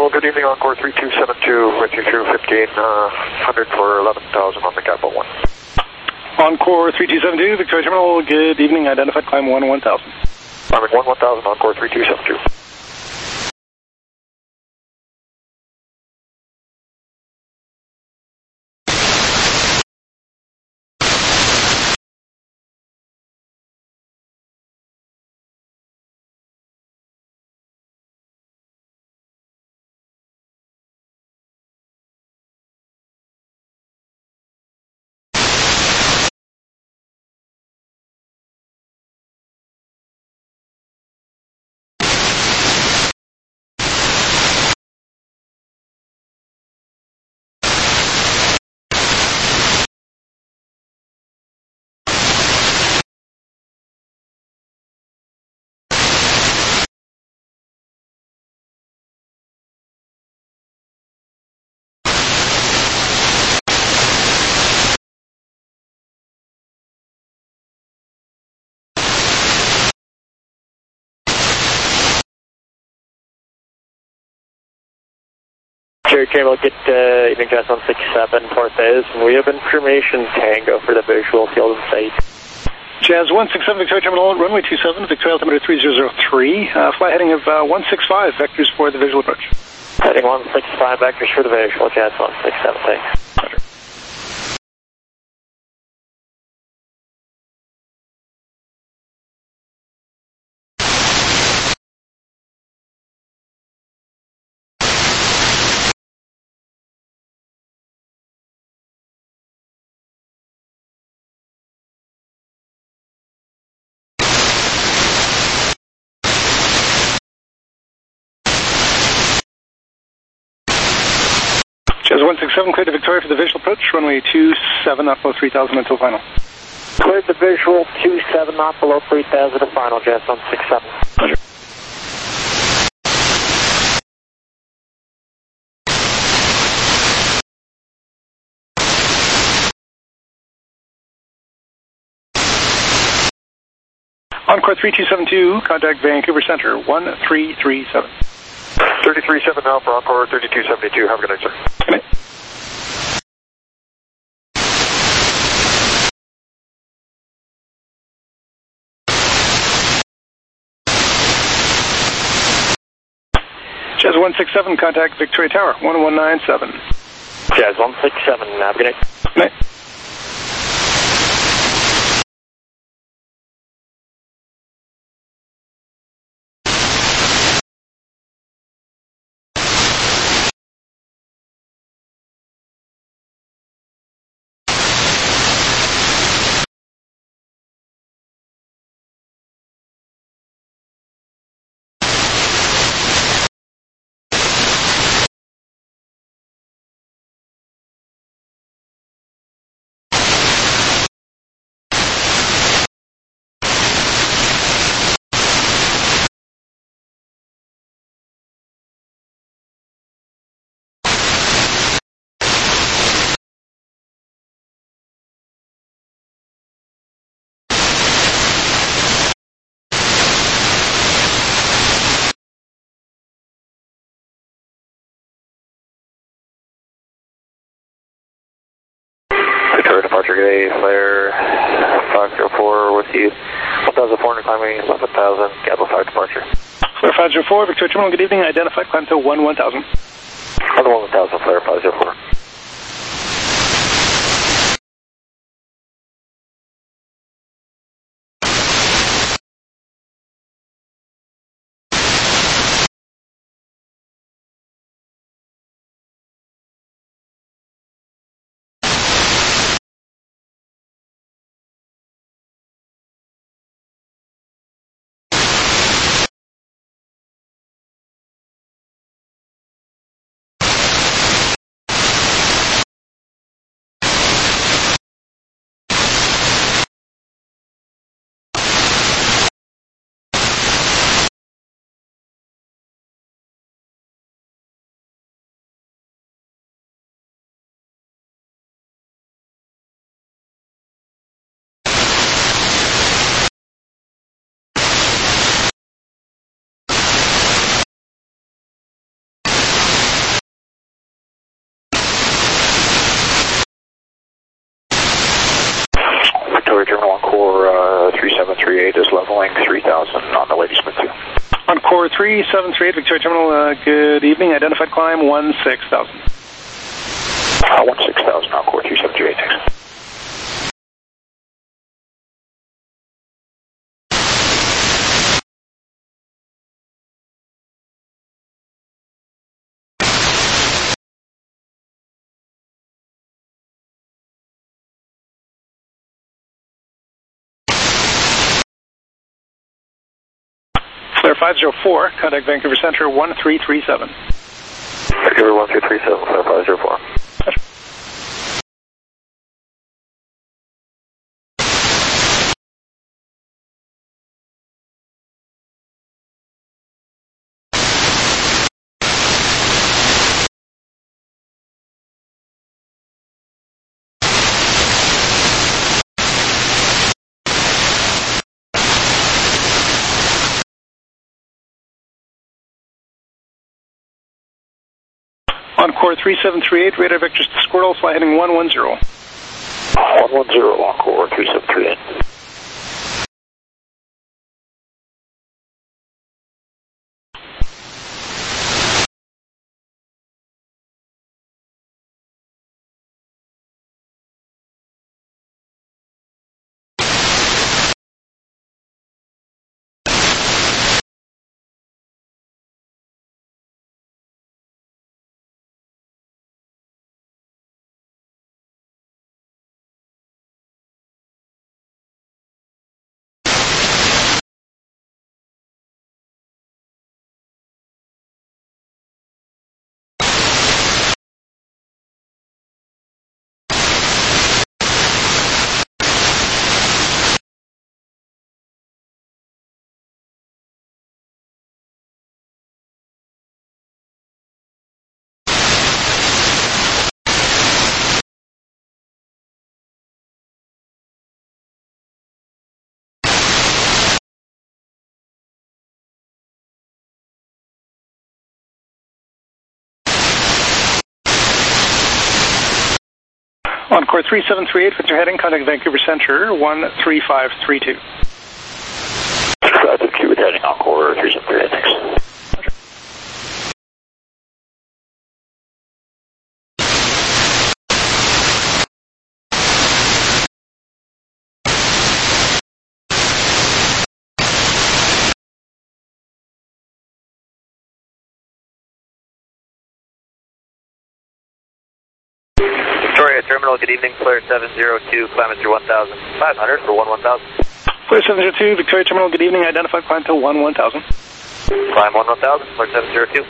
Terminal, good evening, Encore 3272, with you through 1500 for 11,000 on the Capital 1. Encore 3272, Victoria Terminal, good evening, identified climb 1000. Climbing 1000, Encore 3272. Jerry Terminal, get evening Jazz 167, Port Bez. We have information Tango for the visual field of sight. Jazz 167, Victoria Terminal, runway 27, Victoria altimeter 3003, flight heading of 165, vectors for the visual approach. Heading 165, vectors for the visual, Jazz 167, thanks. Roger. Jazz 167, cleared to Victoria for the visual approach, runway 27, not below 3000 until final. Cleared the visual 27, not below 3000 to final, Jazz 167. Roger. Encore 3272, contact Vancouver Center, 1337. 337 now for Encore 3272. Have a good night, sir. Good night. Jazz 167, contact Victoria Tower, 1197. Jazz 167, have a good night. Good night. Victoria departure gate, flare 504 with you. 1400 climbing 11,000, Capital 5 departure. Flare 504, Victoria Terminal, good evening, identified climb to 1000. On the 1000, flare 504. 738 is leveling 3000 on the Ladysmith 2. Encore 3738, Victoria Terminal, good evening. Identified climb 16,000. 16,000, Encore 3738, thanks. Flare 504, contact Vancouver Centre 1337. Vancouver 1337, Flare 504. Encore 3738, radar vectors to Squirrel, fly heading 110. 110, Encore 3738. Encore 3738, Victor heading, contact Vancouver Centre 13532. 552 heading, Encore 3738, thanks. Victoria Terminal, good evening, Flare 702, climb through 1,500 for 11,000. Flare 702, Victoria Terminal, good evening. Identified climb to 11,000. Climb 11,000, Flare 702.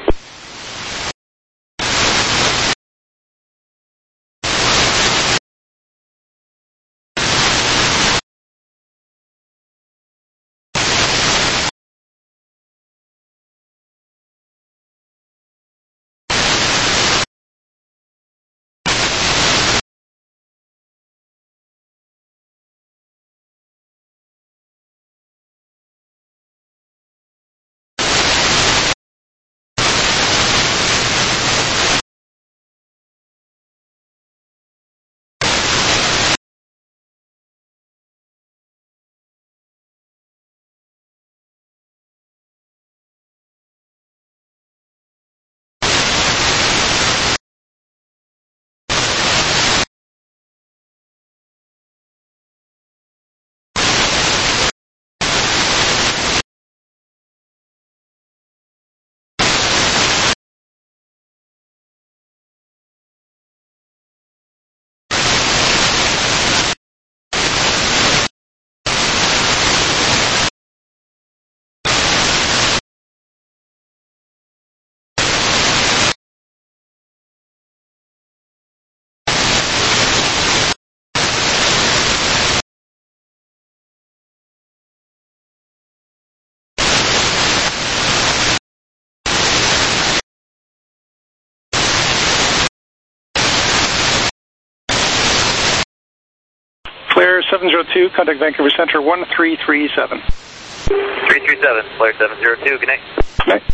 Flare 702, contact Vancouver Centre 1337. 337, Flare 702, good night. Good night.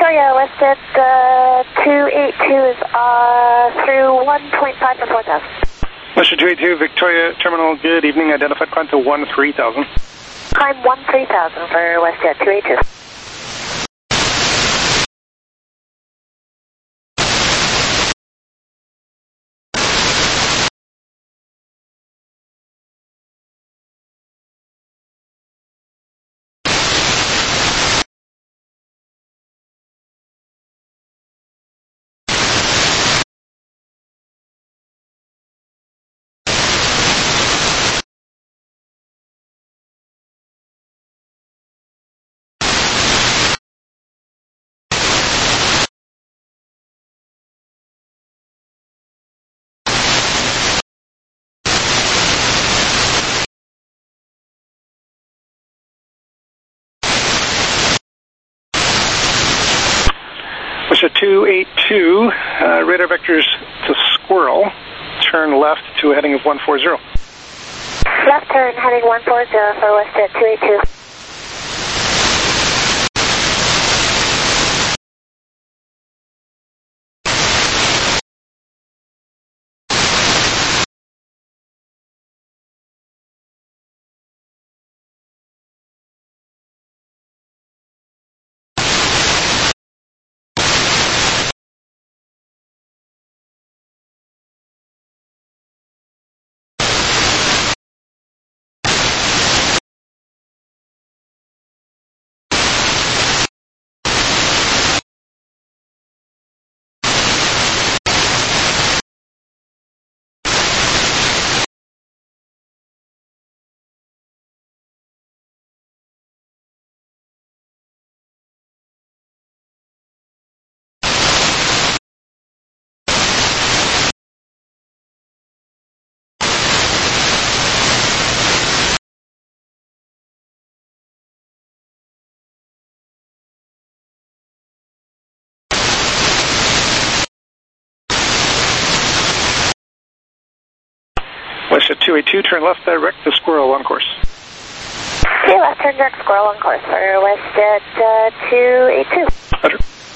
Victoria, West at 282 is through 1.5 for 4,000. West at 282, Victoria Terminal, good evening. Identified climb to 13,000. Climb 13,000 for West at 282. West at 282, radar vectors to Squirrel. Turn left to a heading of 140. Left turn heading 140 for West at 282. West at 282, turn left direct to Squirrel on course. Okay, left turn direct Squirrel on course for West at 282. Roger.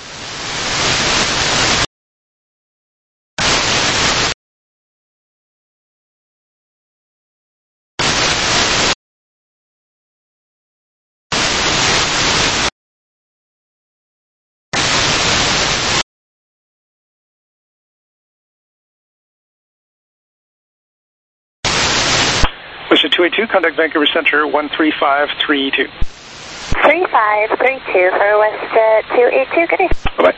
West at 282, contact Vancouver Center 13532. 3532 for West at 282. Good day. Bye-bye.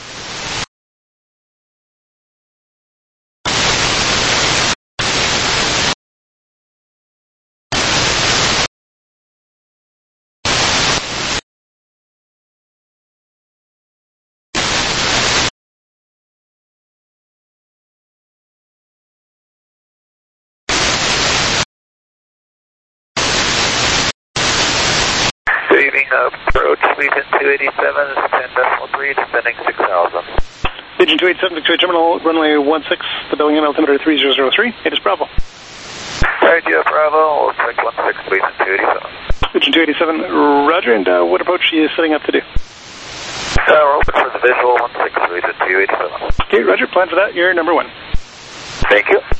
Good evening, approach Legion 287, 10.3, descending 6,000. Legion 287, Victoria Terminal, runway 16, the Boeing altimeter 3003. It is Bravo. Alright, you have Bravo, looks like 16, Legion 287. Legion 287, roger, and what approach are you setting up to do? We're open for the visual 16, Legion 287. Okay, roger, plan for that, you're number 1. Thank you.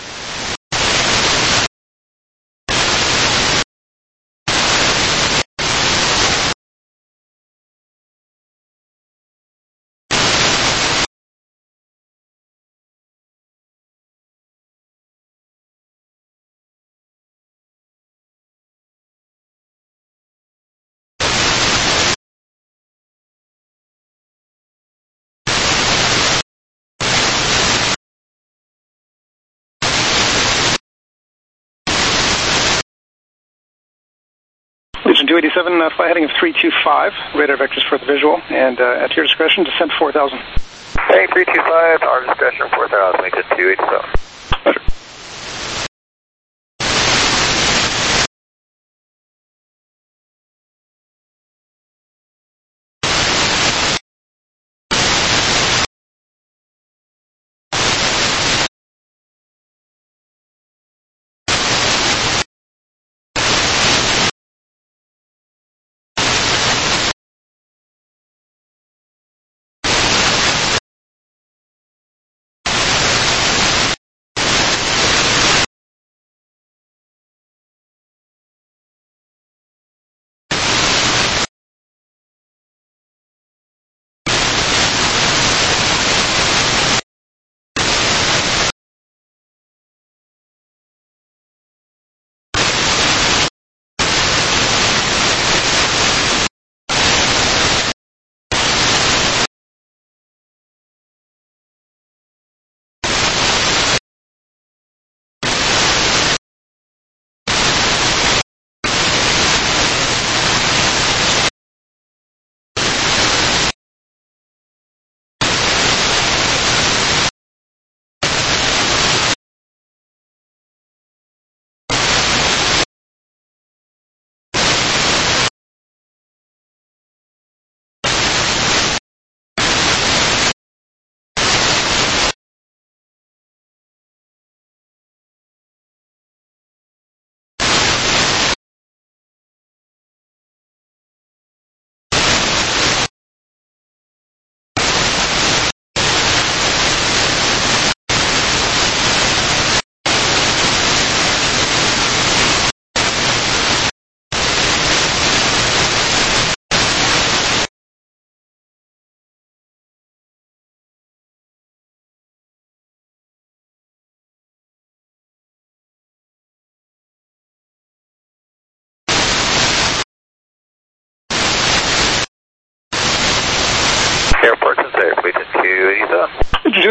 Legion 287, flight heading of 325, radar vectors for the visual, and at your discretion, descent 4,000. Hey, 325, our discretion 4,000, Legion 287. Roger.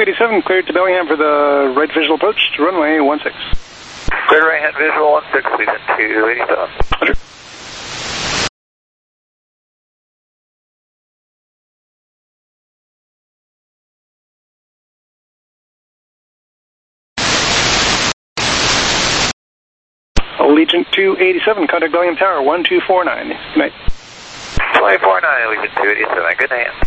287, cleared to Bellingham for the right visual approach to runway 16. Cleared right hand visual 16, lead in 287. Roger. Allegiant 287, contact Bellingham Tower 1249. Good night. 249, Allegiant 287, good night.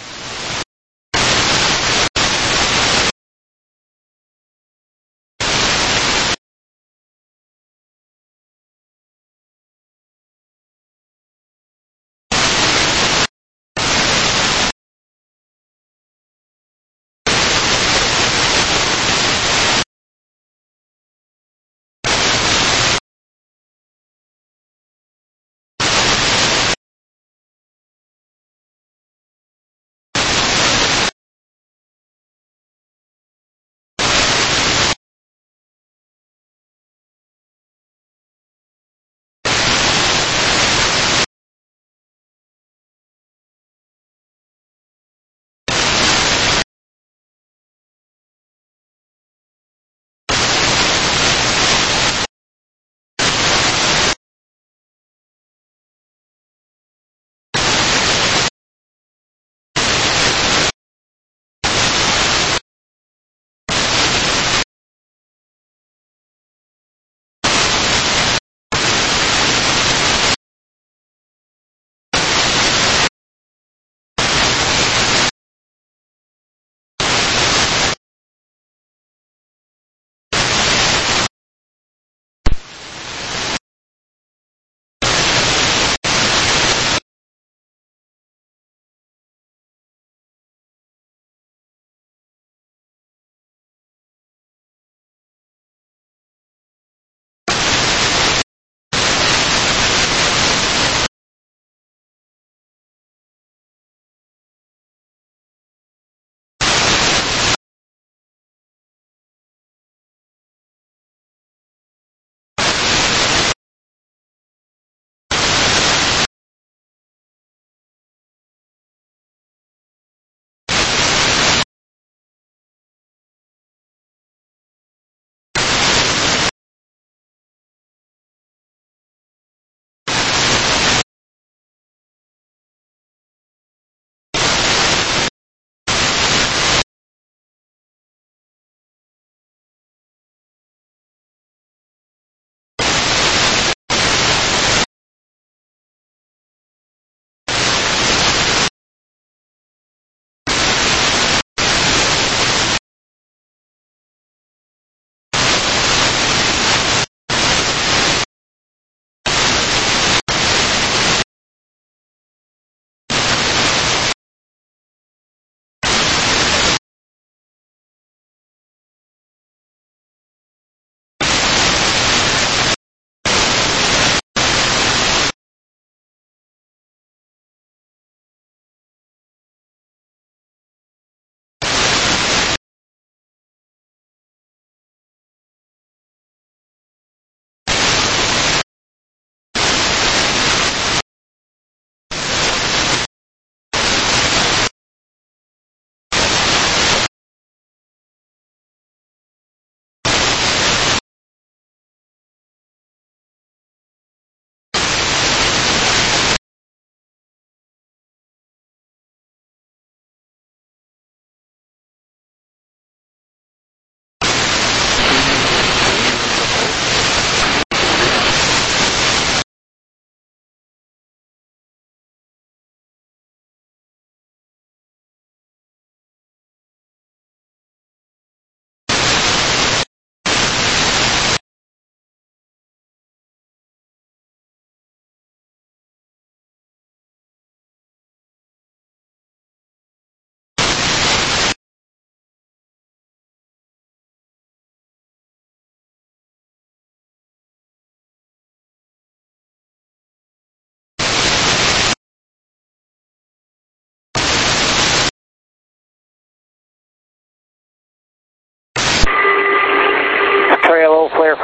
Flare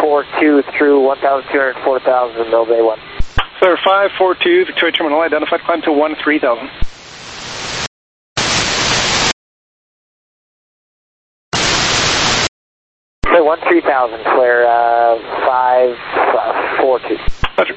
542 through 1,200, 4,000, Mill Bay 1. Flare 542, Victoria Terminal, identified, climb to 13,000. 3000, flare 542. Roger.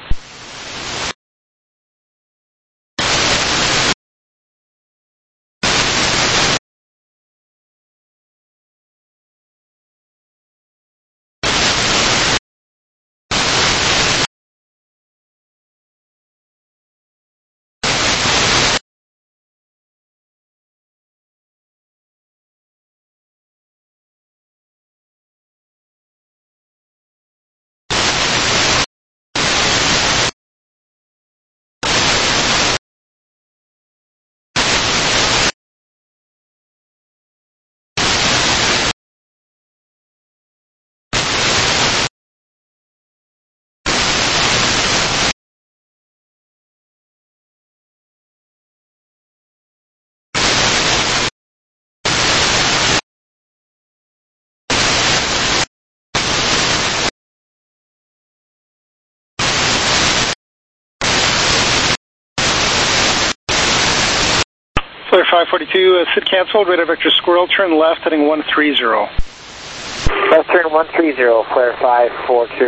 Flare 542, SID canceled, radar vector squirrel, turn left, heading 130. Left turn 130, flare 542.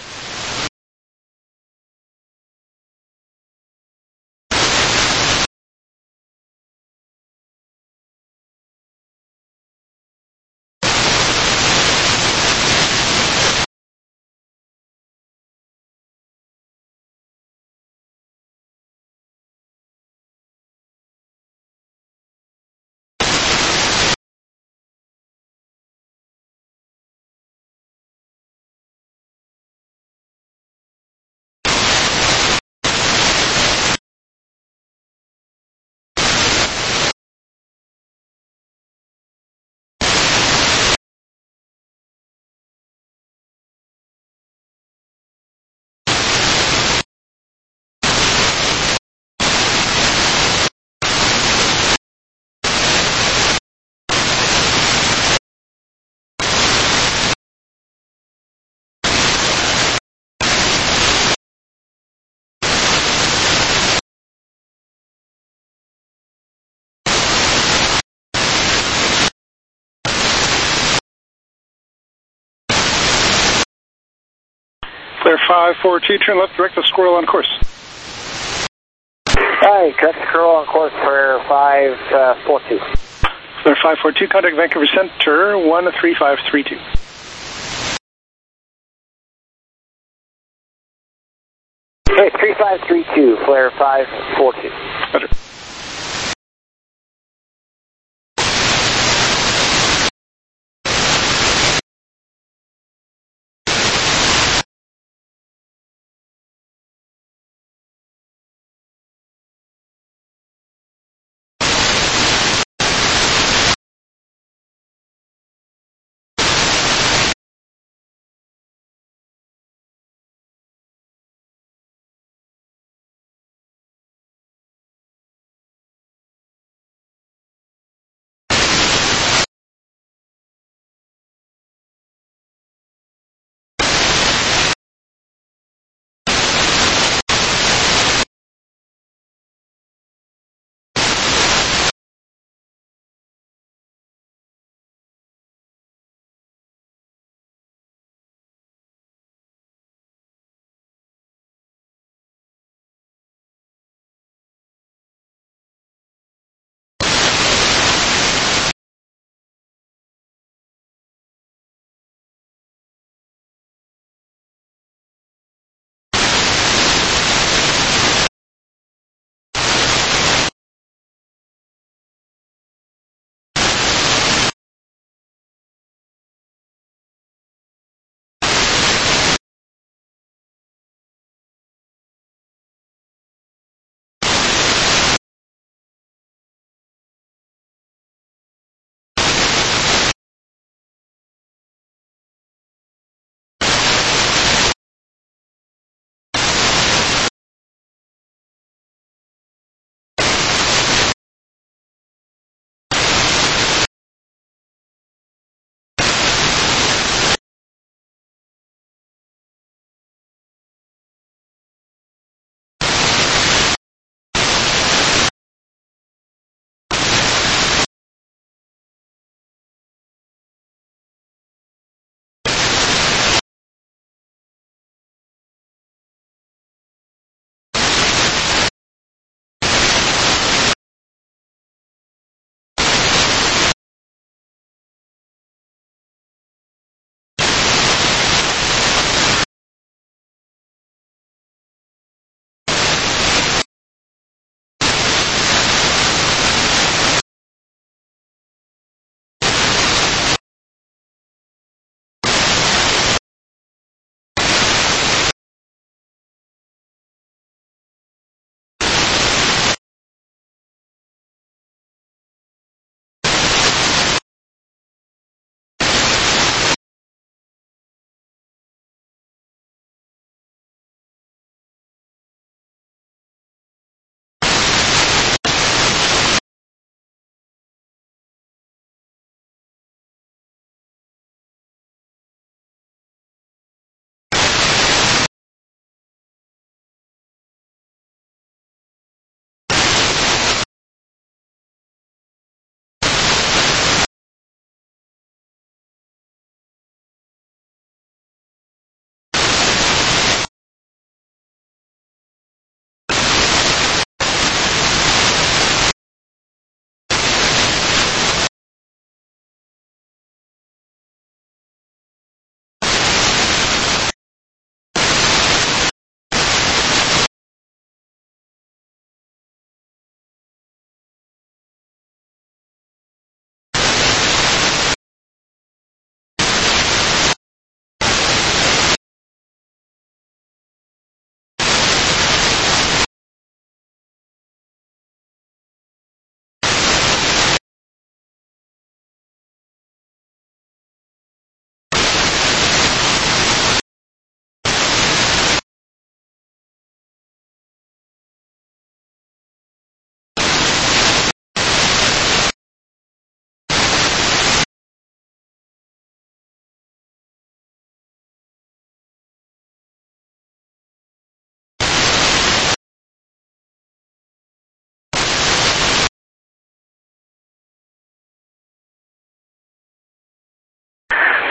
Flare 542, turn left, direct the squirrel on course. Hi, correct squirrel on course for 542. Flare 542, contact Vancouver Center, 13532. Hey, 3532, flare 542. Roger.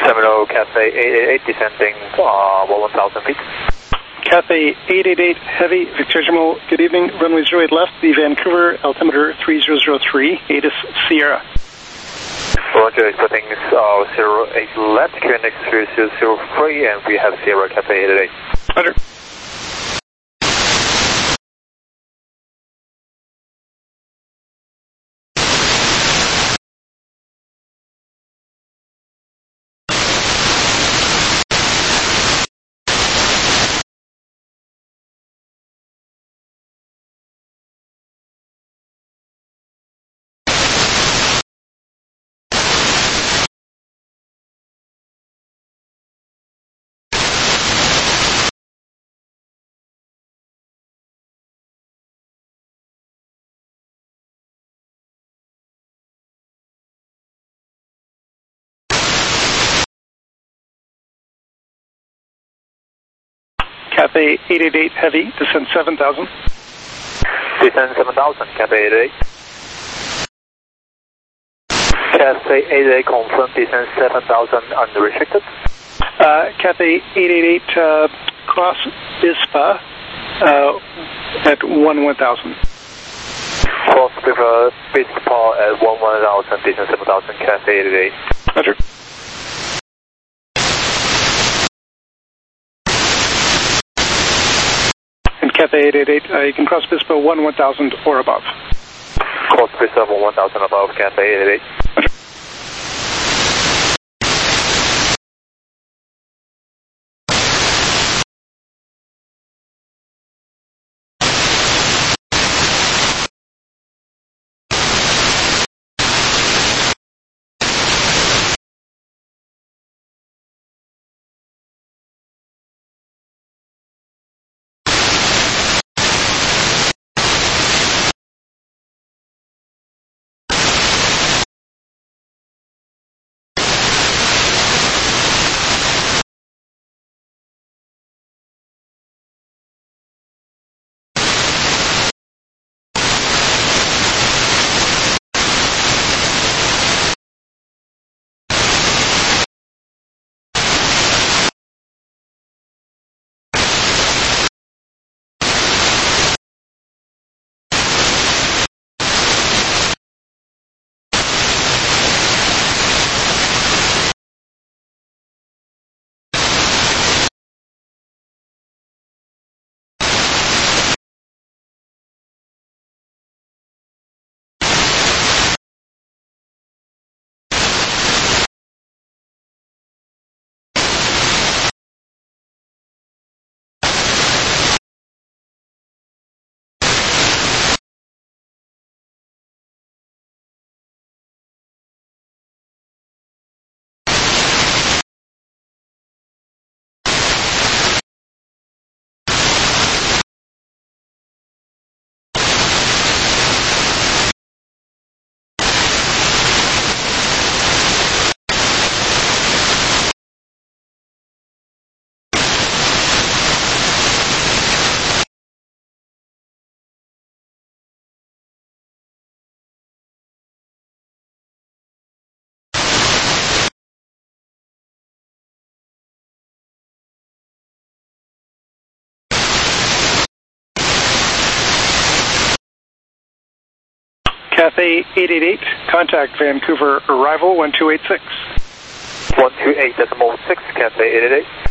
Seminole Cathay 888 descending 1,000 feet. Cathay 888 Heavy, Victoria Terminal, good evening. Runway 08 left, the Vancouver, altimeter 3003, ATIS Sierra. Roger, expecting 08 left, QNX 3003, and we have Sierra Cathay 888. Roger. Cathay 888 Heavy, descend 7,000. Descend 7,000, Cathay 888. Cathay 888 confirm, descend 7,000 unrestricted. Cathay 888 cross BISPA at 1,000. Cross BISPA at 1,000, descend 7,000, Cathay 888. Roger. Cathay 888, you can cross BISPA 1,000 or above. Cross BISPA 1,000 above, Cathay 888. Roger. Cathay 888, contact Vancouver arrival 1286. 128.6, Cathay 888.